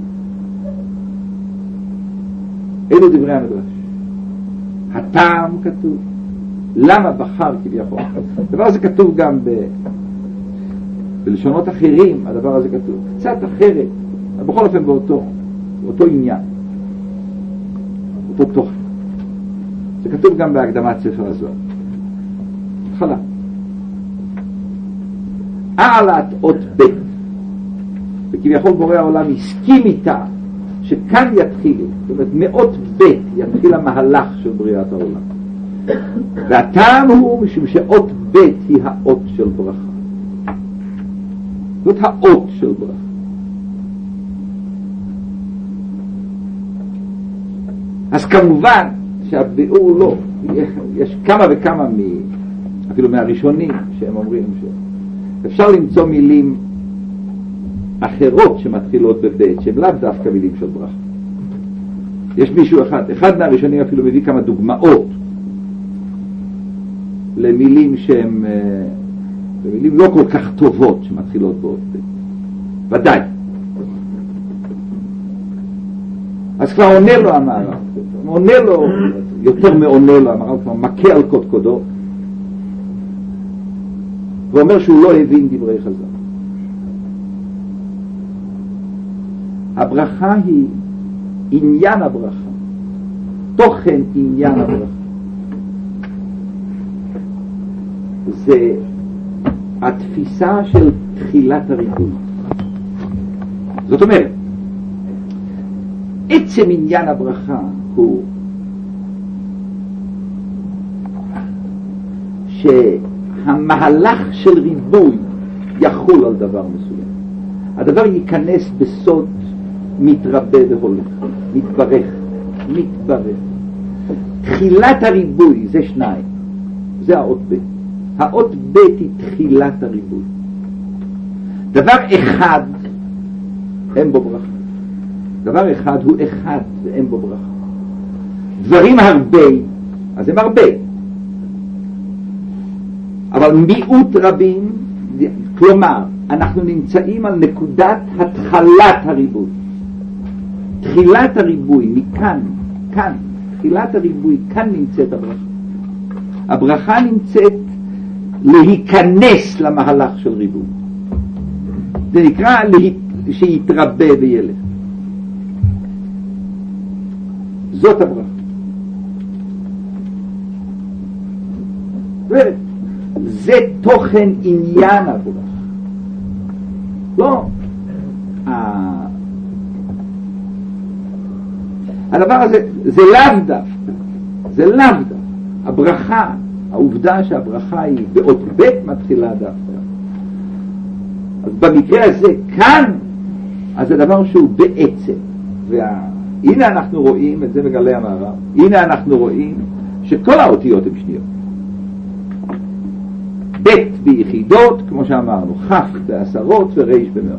אלו דברי המדרש. הטעם כתוב. למה בחר כביכול? הדבר הזה כתוב גם ב... בלשונות אחרים, הדבר הזה כתוב. קצת אחרת, בכל אופן באותו, באותו עניין. אותו תוכן. זה כתוב גם בהקדמת ספר הזוהר. התחלה. העלת אות ב', וכביכול בורא העולם הסכים איתה שכאן יתחיל, זאת אומרת מאות ב' יתחיל המהלך של בריאת העולם. והטעם הוא משום שאות ב' היא האות של ברכה. זאת האות של ברכה. אז כמובן שהביאור לא, יש כמה וכמה מ... אפילו מהראשונים שהם אומרים שאפשר למצוא מילים אחרות שמתחילות בבית, שהן לאו דווקא מילים של ברכה. יש מישהו אחד, אחד מהראשונים אפילו מביא כמה דוגמאות למילים שהן למילים לא כל כך טובות שמתחילות באות בית. ודאי. אז כבר עונה לו המערב, עונה לו, יותר מעונה לו המערב, כבר מכה על קודקודו, ואומר שהוא לא הבין דברי חז"ל. הברכה היא עניין הברכה, תוכן עניין הברכה. זה התפיסה של תחילת הריבוי. זאת אומרת, עצם עניין הברכה הוא שהמהלך של ריבוי יחול על דבר מסוים. הדבר ייכנס בסוד מתרבה והולך, מתברך, מתברך. תחילת הריבוי זה שניים, זה האות ב'. האות ב' היא תחילת הריבוי. דבר אחד אין בו ברכה. דבר אחד הוא אחד ואין בו ברכה. דברים הרבה, אז הם הרבה. אבל מיעוט רבים, כלומר, אנחנו נמצאים על נקודת התחלת הריבוי. תחילת הריבוי, מכאן, כאן, תחילת הריבוי, כאן נמצאת הברכה. הברכה נמצאת להיכנס למהלך של ריבוי. זה נקרא שיתרבה וילך. זאת הברכה. זה תוכן עניין הברכה. לא. הדבר הזה, זה לאו דווקא. זה לאו דווקא. הברכה העובדה שהברכה היא באות ב' מתחילה דווקא. אז במקרה הזה, כאן, אז זה דבר שהוא בעצם. והנה אנחנו רואים, את זה מגלה המערב, הנה אנחנו רואים שכל האותיות הן שניות. ב' ביחידות, כמו שאמרנו, כ' בעשרות ור' במאות.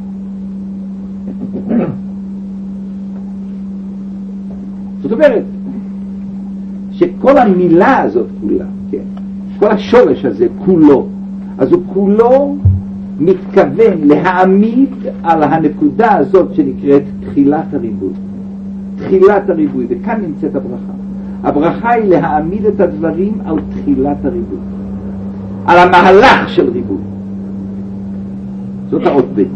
זאת אומרת, שכל המילה הזאת כולה, כן, כל השורש הזה כולו, אז הוא כולו מתכוון להעמיד על הנקודה הזאת שנקראת תחילת הריבוי. תחילת הריבוי, וכאן נמצאת הברכה. הברכה היא להעמיד את הדברים על תחילת הריבוי, על המהלך של ריבוי. זאת האות ב'.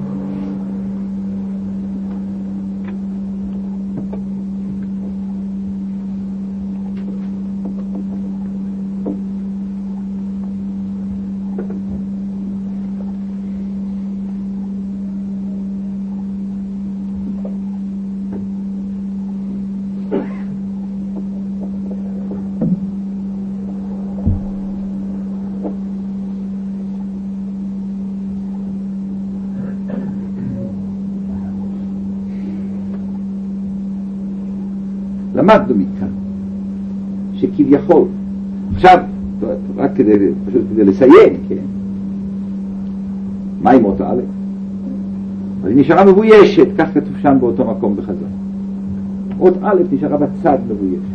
למדנו מכאן שכביכול, עכשיו רק כדי, פשוט כדי לסיים, כן, מה עם אות א'? אז היא נשארה מבוישת, כך כתוב שם באותו מקום בחז"ל. אות א' נשארה בצד מבוישת.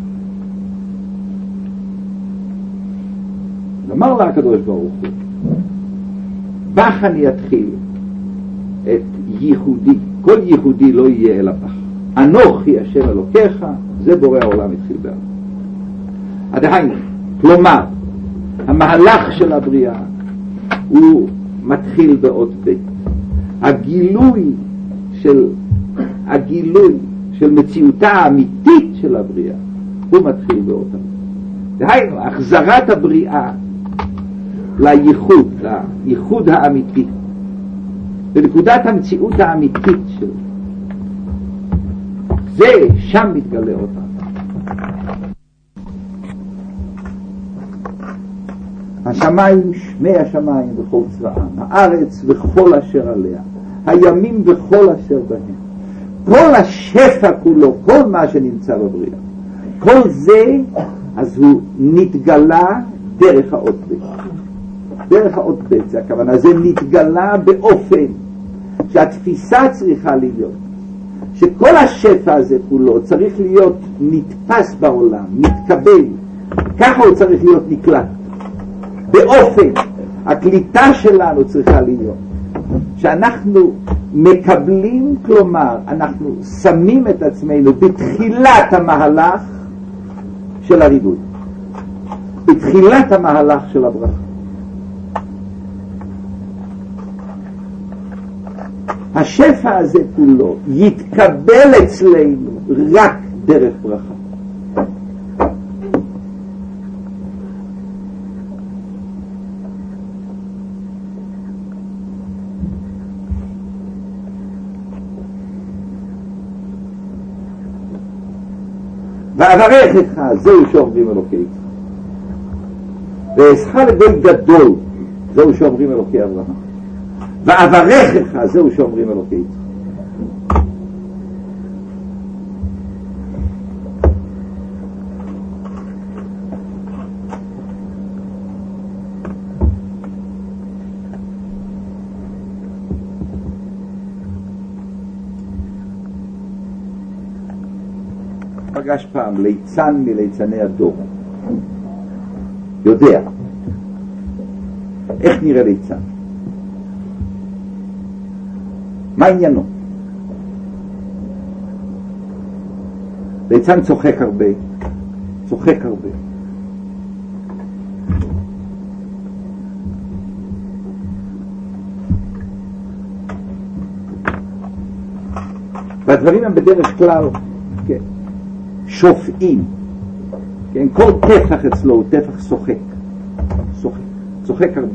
אמר לה הקדוש ברוך הוא, בך אני אתחיל את ייחודי, כל ייחודי לא יהיה אלא בך. אנוכי השם אלוקיך, זה בורא העולם התחיל באב. עדיין, כלומר, המהלך של הבריאה הוא מתחיל באות ב'. הגילוי של, הגילוי של מציאותה האמיתית של הבריאה הוא מתחיל באות ב'. דהיינו, החזרת הבריאה לייחוד, לייחוד האמיתי, לנקודת המציאות האמיתית שלו. זה, שם מתגלה אותה. השמיים, שמי השמיים וכל צבאם, הארץ וכל אשר עליה, הימים וכל אשר בהם, כל השפע כולו, כל מה שנמצא בבריאה, כל זה, אז הוא נתגלה דרך האות ב'. דרך האות ב', זה הכוונה, זה נתגלה באופן שהתפיסה צריכה להיות, שכל השפע הזה כולו צריך להיות נתפס בעולם, מתקבל, ככה הוא צריך להיות נקלט. באופן, הקליטה שלנו צריכה להיות, שאנחנו מקבלים, כלומר, אנחנו שמים את עצמנו בתחילת המהלך של הריבוי, בתחילת המהלך של הברכה. השפע הזה כולו יתקבל אצלנו רק דרך ברכה. ואברכך, זהו שאומרים אלוקי יצחק. ואעשך לגוי גדול, זהו שאומרים אלוקי אברהם. ואברכך, זהו שאומרים אלוקי יצחק. פגש פעם ליצן מליצני הדור, יודע איך נראה ליצן, מה עניינו. ליצן צוחק הרבה, צוחק הרבה, והדברים הם בדרך כלל כן, שופעים, כן, כל טפח אצלו הוא טפח שוחק, שוחק, שוחק הרבה.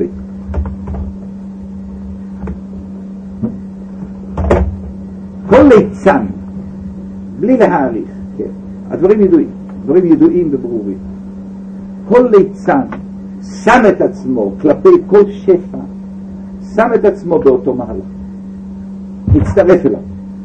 כל ליצן, בלי להעריך, כן, הדברים ידועים, דברים ידועים וברורים. כל ליצן שם את עצמו כלפי כל שפע, שם את עצמו באותו מהלך, מצטרף אליו.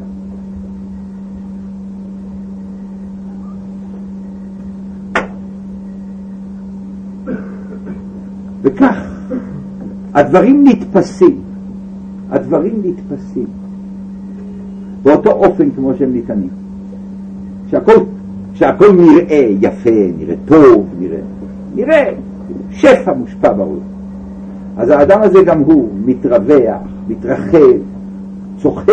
וכך הדברים נתפסים, הדברים נתפסים באותו אופן כמו שהם ניתנים. שהכל, שהכל נראה יפה, נראה טוב, נראה, נראה שפע מושפע בעולם. אז האדם הזה גם הוא מתרווח, מתרחב, צוחק.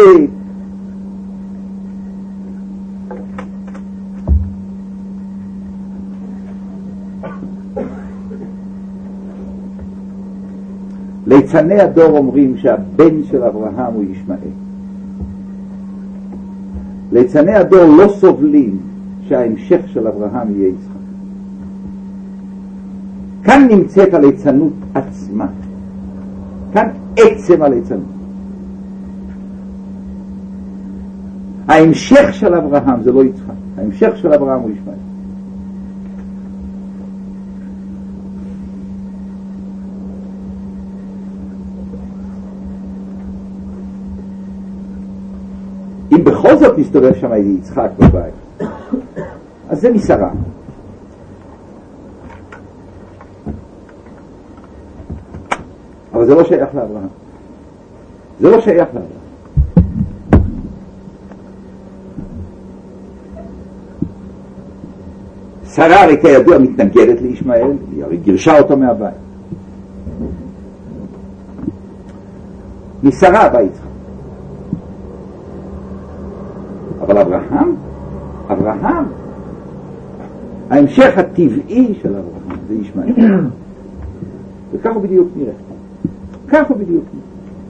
ליצני הדור אומרים שהבן של אברהם הוא ישמעאל. ליצני הדור לא סובלים שההמשך של אברהם יהיה יצחק. כאן נמצאת הליצנות עצמה, כאן עצם הליצנות. ההמשך של אברהם זה לא יצחק, ההמשך של אברהם הוא ישמעאל. אם בכל זאת מסתובב שם איזה יצחק בבית, אז זה משרה. אבל זה לא שייך לאברהם. זה לא שייך לאברהם. שרה הרי כידוע מתנגדת לישמעאל, היא הרי גירשה אותו מהבית. משרה בא יצחק. אבל אברהם, אברהם, ההמשך הטבעי של אברהם זה ישמעאל. וכך הוא בדיוק נראה. כך הוא בדיוק נראה.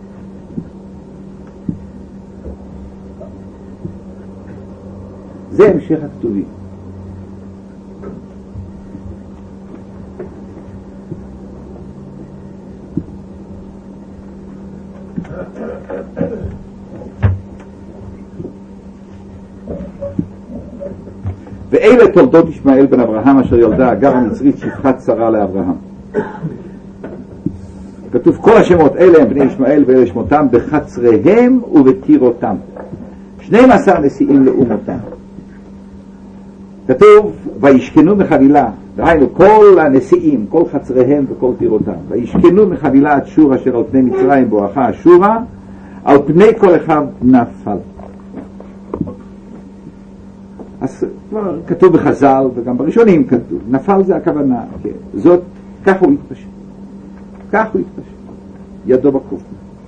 זה המשך הכתובים. ואלה תולדות ישמעאל בן אברהם אשר ילדה אגר המצרית שפחת שרה לאברהם. כתוב כל השמות אלה הם בני ישמעאל ואלה שמותם בחצריהם ובתירותם. שנים עשר נשיאים לאומותם. כתוב וישכנו מחבילה, דהיינו כל הנשיאים, כל חצריהם וכל תירותם, וישכנו מחבילה את שור אשר על פני מצרים בואכה אשורה, על פני כל אחד נפל. אז כבר כתוב בחז"ל וגם בראשונים כתוב, נפל זה הכוונה, כן. זאת, כך הוא התפשט. כך הוא התפשט. ידו בקוף.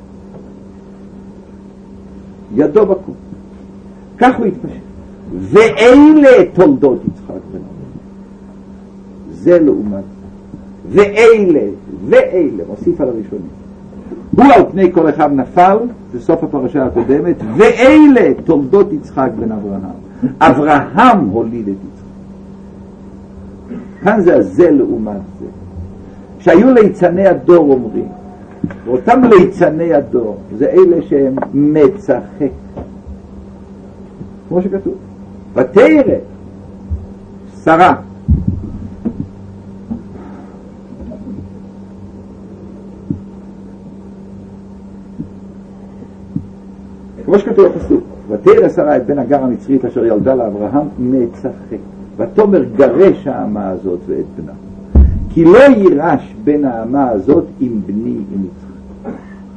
ידו בקוף. כך הוא התפשט. ואלה תולדות יצחק בן אברהם. זה לעומת. ואלה, ואלה, מוסיף על הראשונים. הוא על פני כל אחד נפל, זה סוף הפרשה הקודמת, ואלה תולדות יצחק בן אברהם. אברהם הוליד את יצחק. כאן זה הזה לעומת זה. שהיו ליצני הדור אומרים, ואותם ליצני הדור זה אלה שהם מצחק. כמו שכתוב. ותראה שרה. כמו שכתוב הפסוק. ותראה שרה את בן הגר המצרית אשר ילדה לאברהם מצחק. ותאמר גרש האמה הזאת ואת בנה. כי לא יירש בין האמה הזאת עם בני עם יצחק.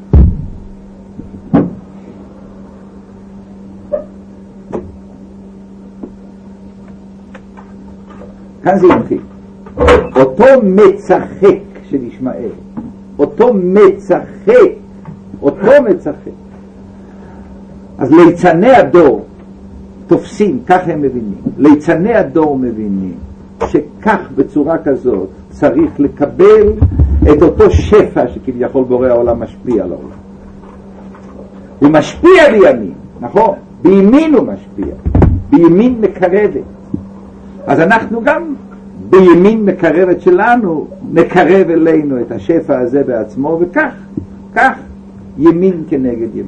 כאן זה יתחיל. אותו מצחק של ישמעאל, אותו מצחק, אותו מצחק. אז ליצני הדור תופסים, כך הם מבינים, ליצני הדור מבינים שכך בצורה כזאת צריך לקבל את אותו שפע שכביכול בורא העולם משפיע על העולם. הוא משפיע בימין, נכון? בימין הוא משפיע, בימין מקרבת. אז אנחנו גם בימין מקרבת שלנו נקרב אלינו את השפע הזה בעצמו, וכך, כך ימין כנגד ימין.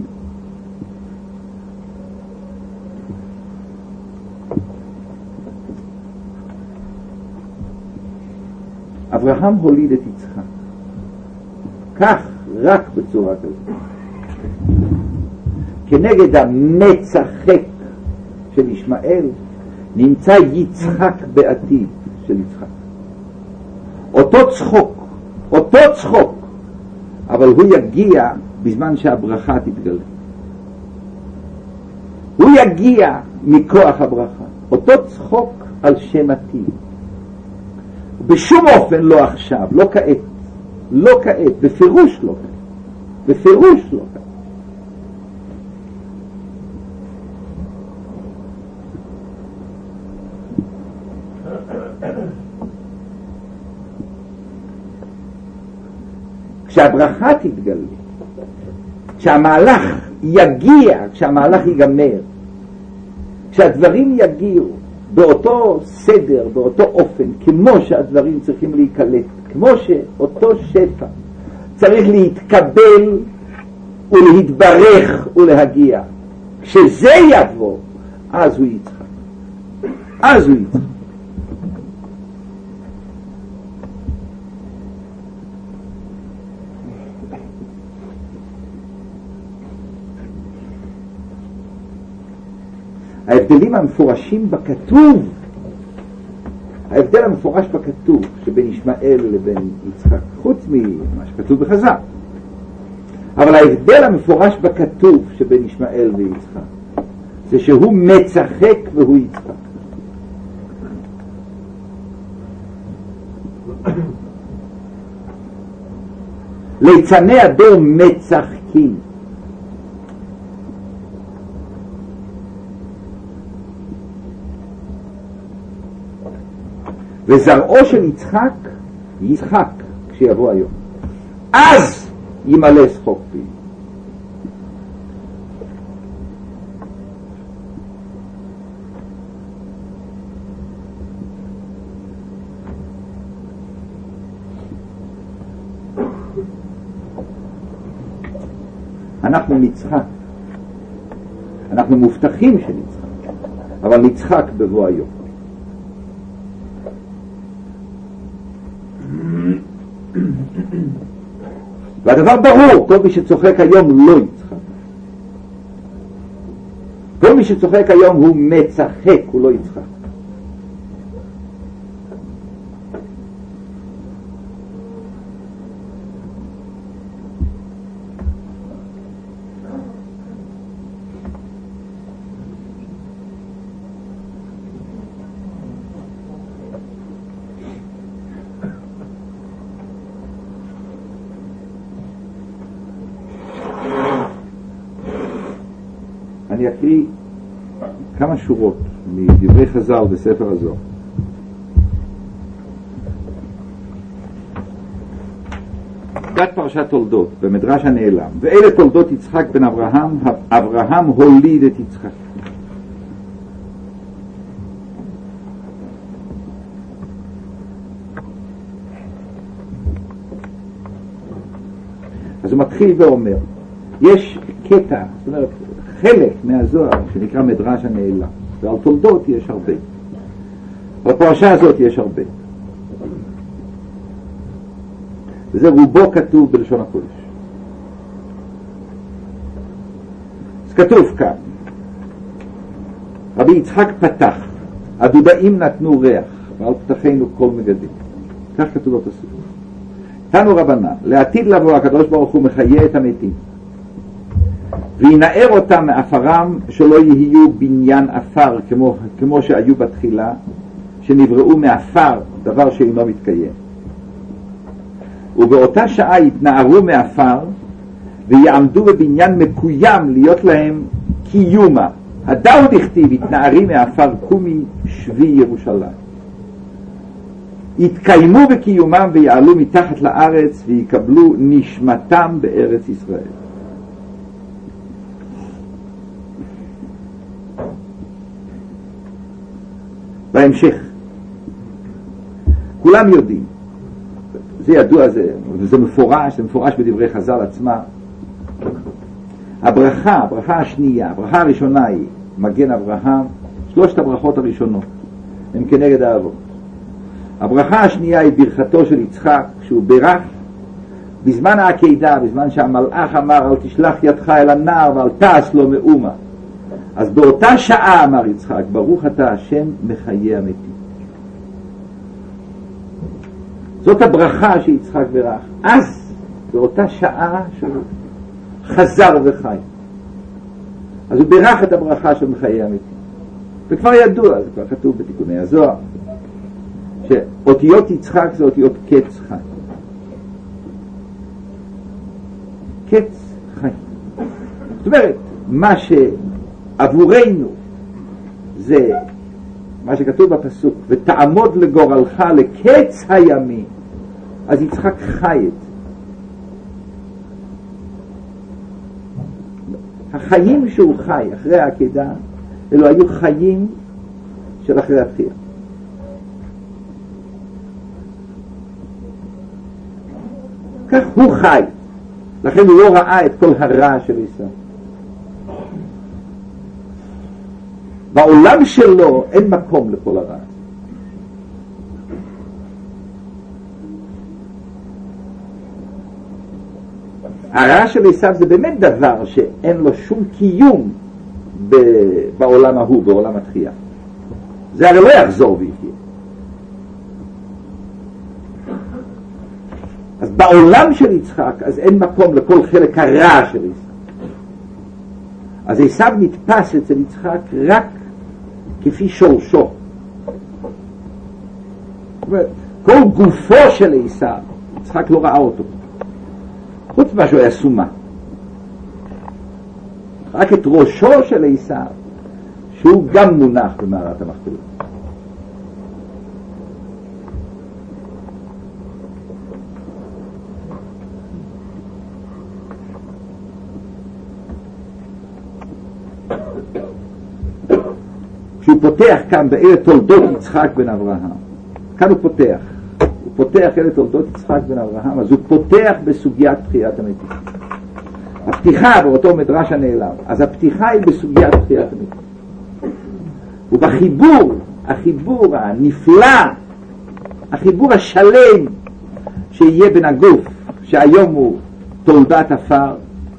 אברהם הוליד את יצחק. כך, רק בצורה כזאת. כנגד המצחק של ישמעאל, נמצא יצחק בעתיד של יצחק. אותו צחוק, אותו צחוק, אבל הוא יגיע בזמן שהברכה תתגלה. הוא יגיע מכוח הברכה. אותו צחוק על שם עתיד. בשום אופן לא עכשיו, לא כעת. לא כעת, בפירוש לא כעת. בפירוש לא כעת. כשהברכה תתגלה, כשהמהלך יגיע, כשהמהלך ייגמר, כשהדברים יגיעו באותו סדר, באותו אופן, כמו שהדברים צריכים להיקלט, כמו שאותו שפע צריך להתקבל ולהתברך ולהגיע, כשזה יבוא, אז הוא יצחק. אז הוא יצחק. ההבדלים המפורשים בכתוב, ההבדל המפורש בכתוב שבין ישמעאל לבין יצחק, חוץ ממה שכתוב בחז"ל, אבל ההבדל המפורש בכתוב שבין ישמעאל ויצחק זה שהוא מצחק והוא יצחק. ליצני הדור מצחקים, וזרעו של יצחק יצחק כשיבוא היום, אז ימלא שחוק פי. אנחנו נצחק, אנחנו מובטחים שנצחק, אבל נצחק בבוא היום. והדבר ברור, כל מי שצוחק היום לא יצחק. כל מי שצוחק היום הוא מצחק, הוא לא יצחק. אני אקריא כמה שורות מדברי חז"ל בספר הזוהר. דת פרשת תולדות במדרש הנעלם, ואלה תולדות יצחק בן אברהם. אברהם הוליד את יצחק. אז הוא מתחיל ואומר, יש קטע, זאת אומרת חלק מהזוהר שנקרא מדרש הנעלם, ועל תולדות יש הרבה, בפרשה הזאת יש הרבה, וזה רובו כתוב בלשון הקודש. אז כתוב כאן, רבי יצחק פתח, הדודאים נתנו ריח, ועל פתחנו כל מגדים. כך כתוב בפסוק. תנו רבנן, לעתיד לבוא הקדוש ברוך הוא מחיה את המתים, וינער אותם מאפרם, שלא יהיו בניין אפר כמו, כמו שהיו בתחילה, שנבראו מאפר, דבר שאינו מתקיים. ובאותה שעה יתנערו מאפר ויעמדו בבניין מקוים להיות להם קיומה. הדאו דכתיב יתנערי מאפר קומי שבי ירושלים. יתקיימו בקיומם ויעלו מתחת לארץ ויקבלו נשמתם בארץ ישראל. בהמשך כולם יודעים, זה ידוע, זה, וזה מפורש, זה מפורש בדברי חז"ל עצמה. הברכה, הברכה השנייה, הברכה הראשונה היא מגן אברהם. שלושת הברכות הראשונות הם כנגד האבות. הברכה השנייה היא ברכתו של יצחק, שהוא ברך בזמן העקידה, בזמן שהמלאך אמר אל תשלח ידך אל הנער ואל תעש לו מאומה. אז באותה שעה אמר יצחק, ברוך אתה השם מחיי המתים. זאת הברכה שיצחק ברך. אז באותה שעה שהוא חזר וחי, אז הוא ברך את הברכה של מחיי המתים. וכבר ידוע, זה כבר כתוב בתיקוני הזוהר, שאותיות יצחק זה אותיות קץ חי. קץ חי. זאת אומרת, מה שעבורנו זה מה שכתוב בפסוק, ותעמוד לגורלך לקץ הימים, אז יצחק חי את זה. החיים שהוא חי אחרי העקידה, אלו היו חיים של אחרי התחייה. כך הוא חי, לכן הוא לא ראה את כל הרע של עשיו. בעולם שלו אין מקום לכל הרע. הרע של עשיו זה באמת דבר שאין לו שום קיום בעולם ההוא, בעולם התחייה. זה הרי לא יחזור ויחיה. אז בעולם של יצחק אז אין מקום לכל חלק הרע של עשיו. אז עשיו נתפס אצל יצחק רק כפי שורשו. כל גופו של עשיו יצחק לא ראה אותו, חוץ מה שהוא היה סומה. רק את ראשו של עשיו שהוא גם מונח במערת המכפלה. כשהוא פותח כאן באלה תולדות יצחק בן אברהם, כאן הוא פותח הוא פותח אלה תולדות יצחק בן אברהם, אז הוא פותח בסוגיית תחיית המתים. הפתיחה באותו מדרש הנעלם, אז הפתיחה היא בסוגיית תחיית המתים, ובחיבור החיבור הנפלא, החיבור השלם שיהיה בין הגוף שהיום הוא תולדת אפר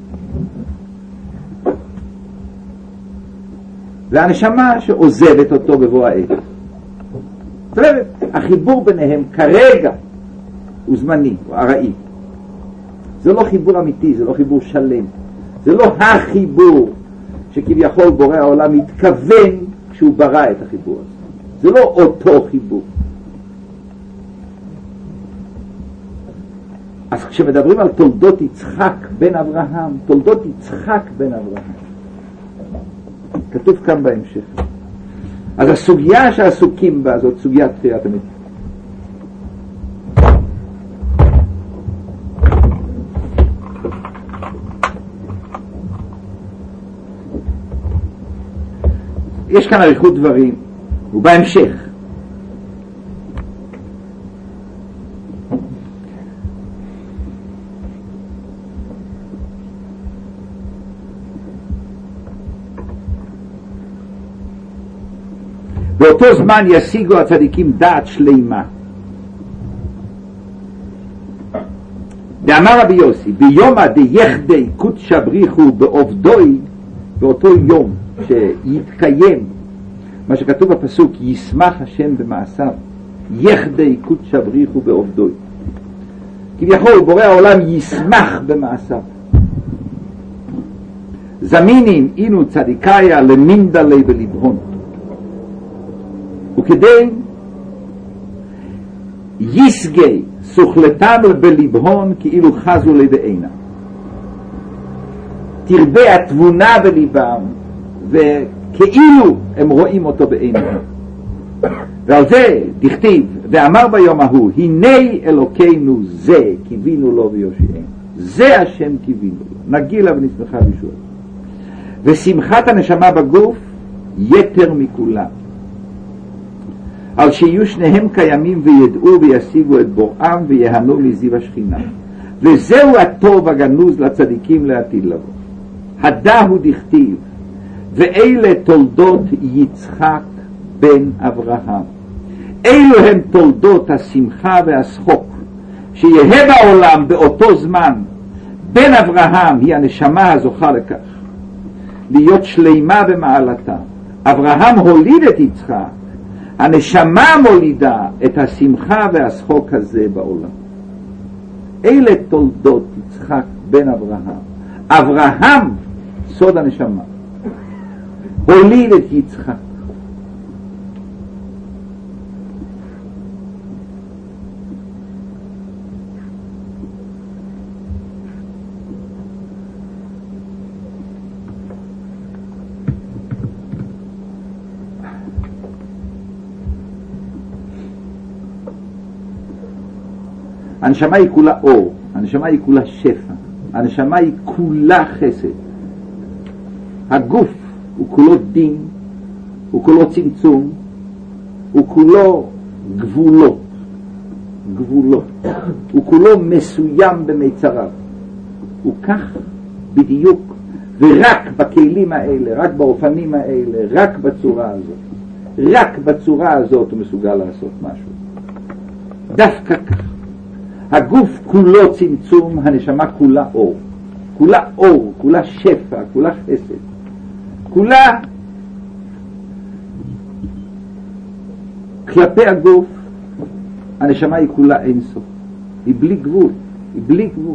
והנשמה שעוזבת אותו בבוא העת. זאת אומרת, החיבור ביניהם כרגע הוא זמני, הוא ארעי. זה לא חיבור אמיתי, זה לא חיבור שלם. זה לא החיבור שכביכול בורא העולם התכוון כשהוא ברא את החיבור הזה. זה לא אותו חיבור. אז כשמדברים על תולדות יצחק בן אברהם, תולדות יצחק בן אברהם, כתוב כאן בהמשך. אז הסוגיה שעסוקים בה זאת סוגיית תחיית המתים. יש כאן אריכות דברים, ובהמשך באותו זמן ישיגו הצדיקים דעת שלימה. ואמר רבי יוסי, ביומא דייחדי קודשא בריחו בעובדוי, באותו יום שיתקיים מה שכתוב בפסוק, ישמח השם במעשיו, יחדי קודשא בריחו בעובדוי. כביכול בורא העולם ישמח במעשיו. זמינים אינו צדיקאיה למינדלי בלבהון, וכדי יסגי סוכלתנו בלבהון כאילו חזו לי בעינה. תרבה התבונה בליבם וכאילו הם רואים אותו בעיניהם. ועל זה דכתיב, ואמר ביום ההוא, הנה אלוקינו זה קיווינו לו ויושיענו. זה השם קיווינו לו, נגילה ונשמחה בישוע. ושמחת הנשמה בגוף יתר מכולם, על שיהיו שניהם קיימים וידעו וישיגו את בוראם ויהנו מזיו השכינה. וזהו הטוב הגנוז לצדיקים לעתיד לבוא. הדהו דכתיב, ואלה תולדות יצחק בן אברהם. אלו הם תולדות השמחה והשחוק שיהיה בעולם באותו זמן. בן אברהם היא הנשמה הזוכה לכך להיות שלימה במעלתה. אברהם הוליד את יצחק, הנשמה מולידה את השמחה והשחוק הזה בעולם. אלה תולדות יצחק בן אברהם. אברהם סוד הנשמה הוליד את יצחק. הנשמה היא כולה אור, הנשמה היא כולה שפע, הנשמה היא כולה חסד. הגוף הוא כולו דין, הוא כולו צמצום, הוא כולו גבולות, גבולות, הוא כולו מסוים במיצריו. הוא כך בדיוק, ורק בכלים האלה, רק באופנים האלה, רק בצורה הזאת, רק בצורה הזאת הוא מסוגל לעשות משהו. דווקא כך. הגוף כולו צמצום, הנשמה כולה אור, כולה אור, כולה שפע, כולה חסד, כולה כלפי הגוף. הנשמה היא כולה אין סוף, היא בלי גבול, היא בלי גבול.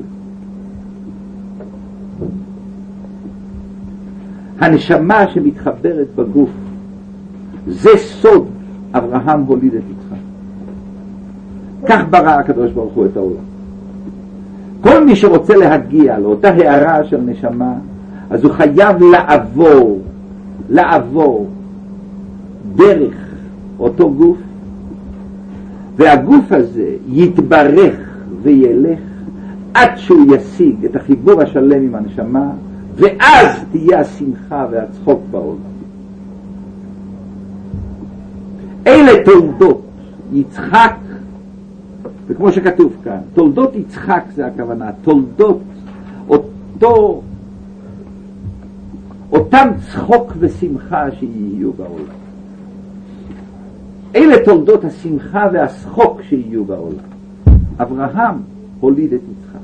הנשמה שמתחברת בגוף, זה סוד אברהם הוליד את יצחק. כך ברא הקדוש ברוך הוא את העולם. כל מי שרוצה להגיע לאותה הערה של נשמה, אז הוא חייב לעבור, לעבור דרך אותו גוף, והגוף הזה יתברך וילך עד שהוא ישיג את החיבור השלם עם הנשמה, ואז תהיה השמחה והצחוק בעולם. אלה תולדות יצחק, וכמו שכתוב כאן, תולדות יצחק זה הכוונה, תולדות אותו, אותם צחוק ושמחה שיהיו בעולם. אלה תולדות השמחה והשחוק שיהיו בעולם. אברהם הוליד את יצחק.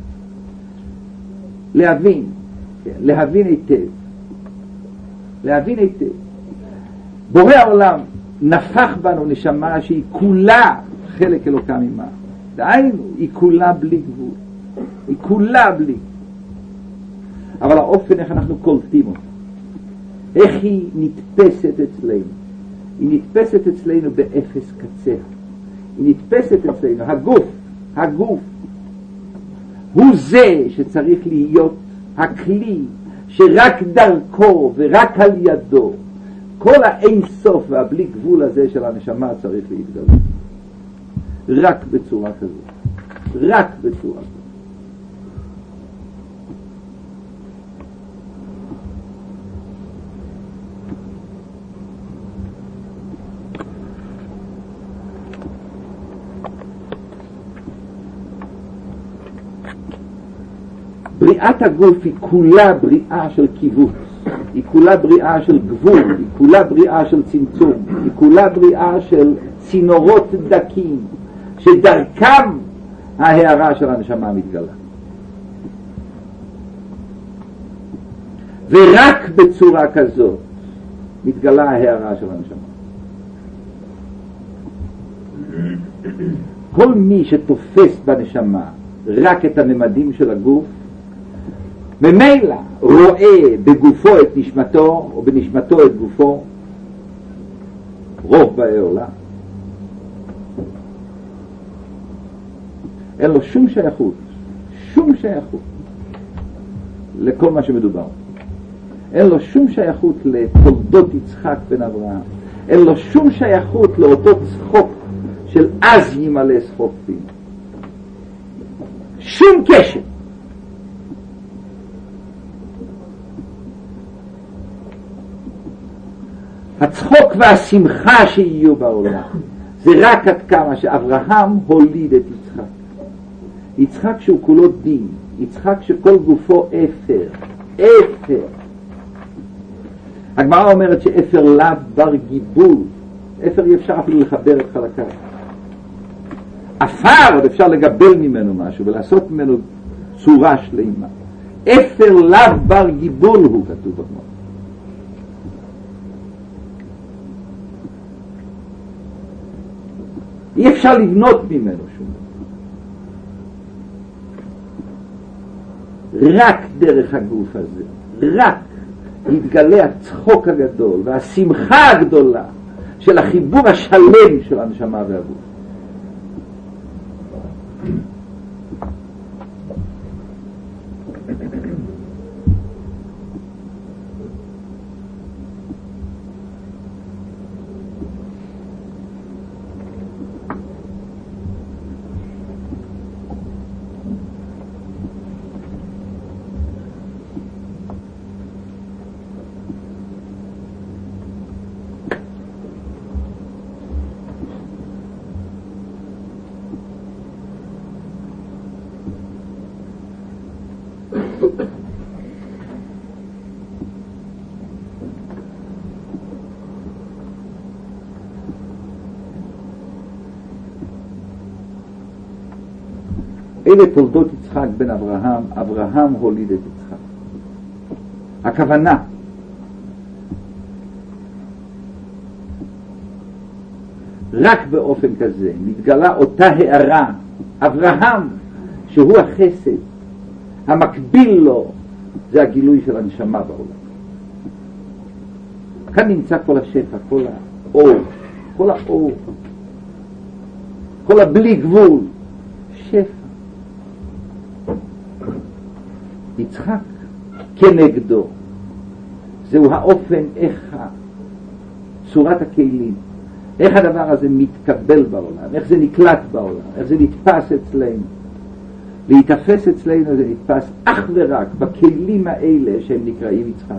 להבין, להבין היטב, להבין היטב. בורא העולם נפח בנו נשמה שהיא כולה חלק אלוקה ממך. דהיינו, היא כולה בלי גבול. היא כולה בלי. אבל האופן איך אנחנו קולטים אותה, איך היא נתפסת אצלנו. היא נתפסת אצלנו באפס קצה. היא נתפסת אצלנו. הגוף, הגוף, הוא זה שצריך להיות הכלי שרק דרכו ורק על ידו כל האין סוף והבלי גבול הזה של הנשמה צריך להתגלות. רק בצורה כזאת. רק בצורה כזאת. בריאת הגוף היא כולה בריאה של קיבוץ, היא כולה בריאה של גבול, היא כולה בריאה של צמצום, היא כולה בריאה של צינורות דקים שדרכם ההערה של הנשמה מתגלה. ורק בצורה כזאת מתגלה ההערה של הנשמה. כל מי שתופס בנשמה רק את הממדים של הגוף, ממילא רואה בגופו את נשמתו, או בנשמתו את גופו, רוב באי עולם. אין לו שום שייכות, שום שייכות לכל מה שמדובר. אין לו שום שייכות לתולדות יצחק בן אברהם. אין לו שום שייכות לאותו צחוק של אז ימלא שחוק בי. שום קשר. הצחוק והשמחה שיהיו בעולם זה רק עד כמה שאברהם הוליד את יצחק. יצחק שהוא כולו דין, יצחק שכל גופו אפר, אפר. הגמרא אומרת שאפר לאו בר גיבול, אפר אי אפשר אפילו לחבר את חלקיו. אפר עוד אפשר לגבל ממנו משהו ולעשות ממנו צורה שלמה. אפר לאו בר גיבול הוא, כתוב בגמרא. אי אפשר לבנות ממנו שום דבר. רק דרך הגוף הזה, רק יתגלה הצחוק הגדול והשמחה הגדולה של החיבור השלם של הנשמה והגוף. אלה תולדות יצחק בן אברהם. אברהם הוליד את יצחק. הכוונה רק באופן כזה מתגלה אותה הערה. אברהם שהוא החסד המקביל לו זה הגילוי של הנשמה בעולם. כאן נמצא כל השפע, כל האור, כל האור, כל הבלי גבול, שפע. יצחק כנגדו זהו האופן איך צורת הכלים, איך הדבר הזה מתקבל בעולם, איך זה נקלט בעולם, איך זה נתפס אצלנו. להתאפס אצלנו זה נתפס אך ורק בכלים האלה שהם נקראים יצחק.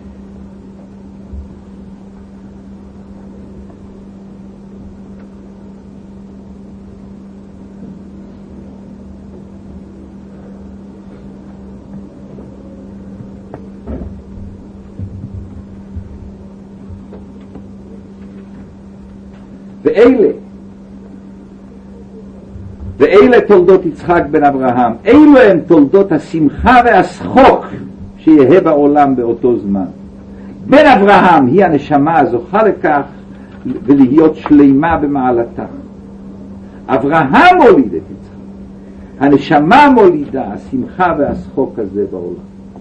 ואלה ואלה תולדות יצחק בן אברהם. אלו הם תולדות השמחה והשחוק שיהיה בעולם באותו זמן. בן אברהם היא הנשמה הזוכה לכך ולהיות שלמה במעלתה. אברהם מוליד את יצחק. הנשמה מולידה השמחה והשחוק הזה בעולם.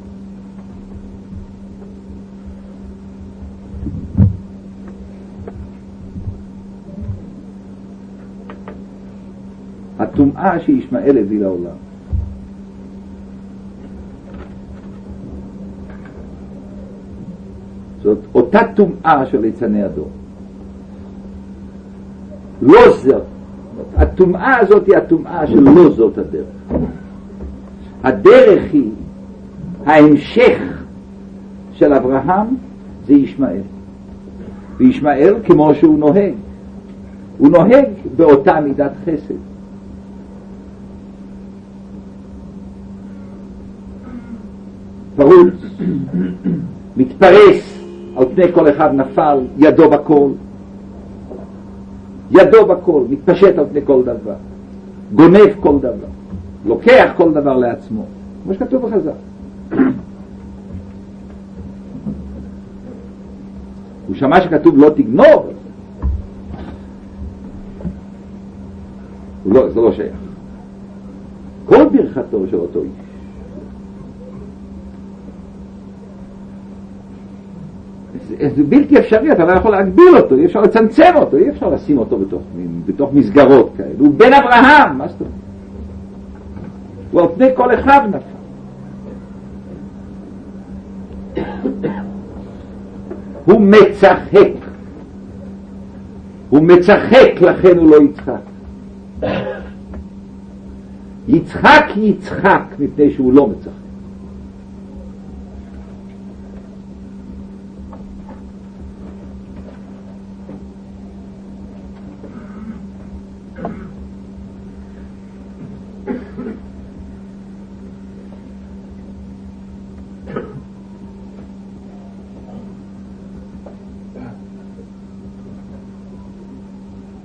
הטומאה שישמעאל הביא לעולם. זאת אותה טומאה של ליצני הדור. לא זאת. הטומאה הזאת היא הטומאה של לא זאת הדרך. הדרך היא ההמשך של אברהם זה ישמעאל. וישמעאל כמו שהוא נוהג. הוא נוהג באותה מידת חסד. פרוץ, מתפרס על פני כל אחד, נפל, ידו בכל, ידו בכל, מתפשט על פני כל דבר, גונב כל דבר, לוקח כל דבר לעצמו, כמו שכתוב בחז"ל. הוא שמע שכתוב לא תגנוב, לא, זה לא שייך. כל ברכתו של אותו איש זה בלתי אפשרי, אתה לא יכול להגביל אותו, אי אפשר לצמצם אותו, אי אפשר לשים אותו בתוך, בתוך מסגרות כאלה. הוא בן אברהם, מה זאת אומרת? הוא על פני כל אחד נפל. הוא מצחק. הוא מצחק, לכן הוא לא יצחק. יצחק יצחק מפני שהוא לא מצחק.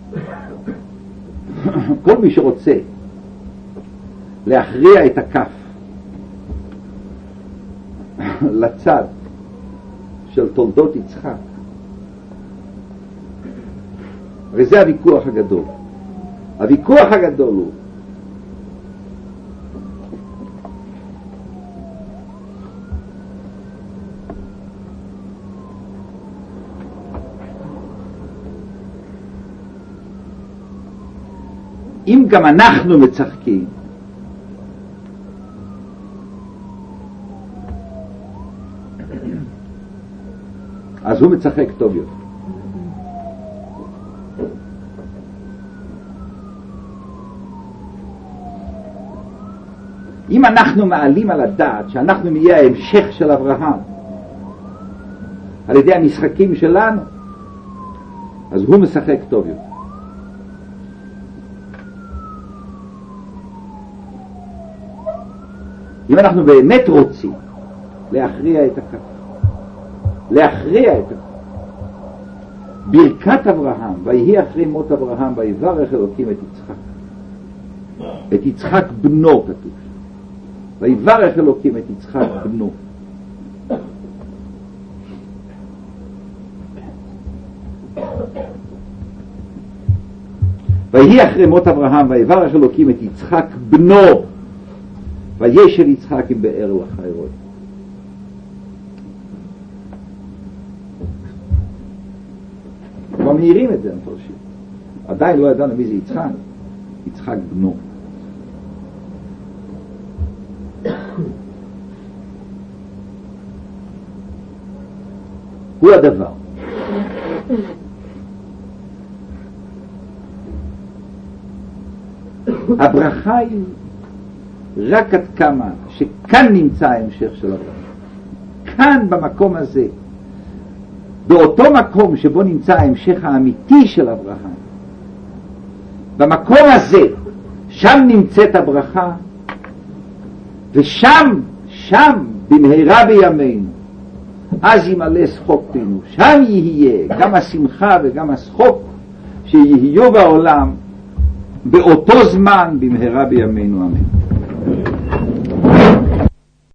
כל מי שרוצה להכריע את הכף לצד של תולדות יצחק, הרי זה הוויכוח הגדול. הוויכוח הגדול הוא אם גם אנחנו מצחקים, אז הוא מצחק טוב יותר. אם אנחנו מעלים על הדעת שאנחנו נהיה ההמשך של אברהם על ידי המשחקים שלנו, אז הוא משחק טוב יותר. אם אנחנו באמת רוצים להכריע את הכף, להכריע את הכף, ברכת אברהם, ויהי אחרי מות אברהם ויברך אלוקים את יצחק, את יצחק בנו כתוב, ויברך אלוקים את יצחק בנו. ויהי אחרי מות אברהם ויברך אלוקים את יצחק בנו, וישב יצחק עם באר לחיירוי. כבר מהירים את זה המפרשים, עדיין לא ידענו מי זה יצחק. יצחק בנו. הוא הדבר. הברכה היא רק עד כמה שכאן נמצא ההמשך של אברהם, כאן במקום הזה, באותו מקום שבו נמצא ההמשך האמיתי של אברהם, במקום הזה, שם נמצאת הברכה, ושם, שם במהרה בימינו, אז ימלא שחוק פינו, שם יהיה גם השמחה וגם השחוק שיהיו בעולם באותו זמן במהרה בימינו, אמן.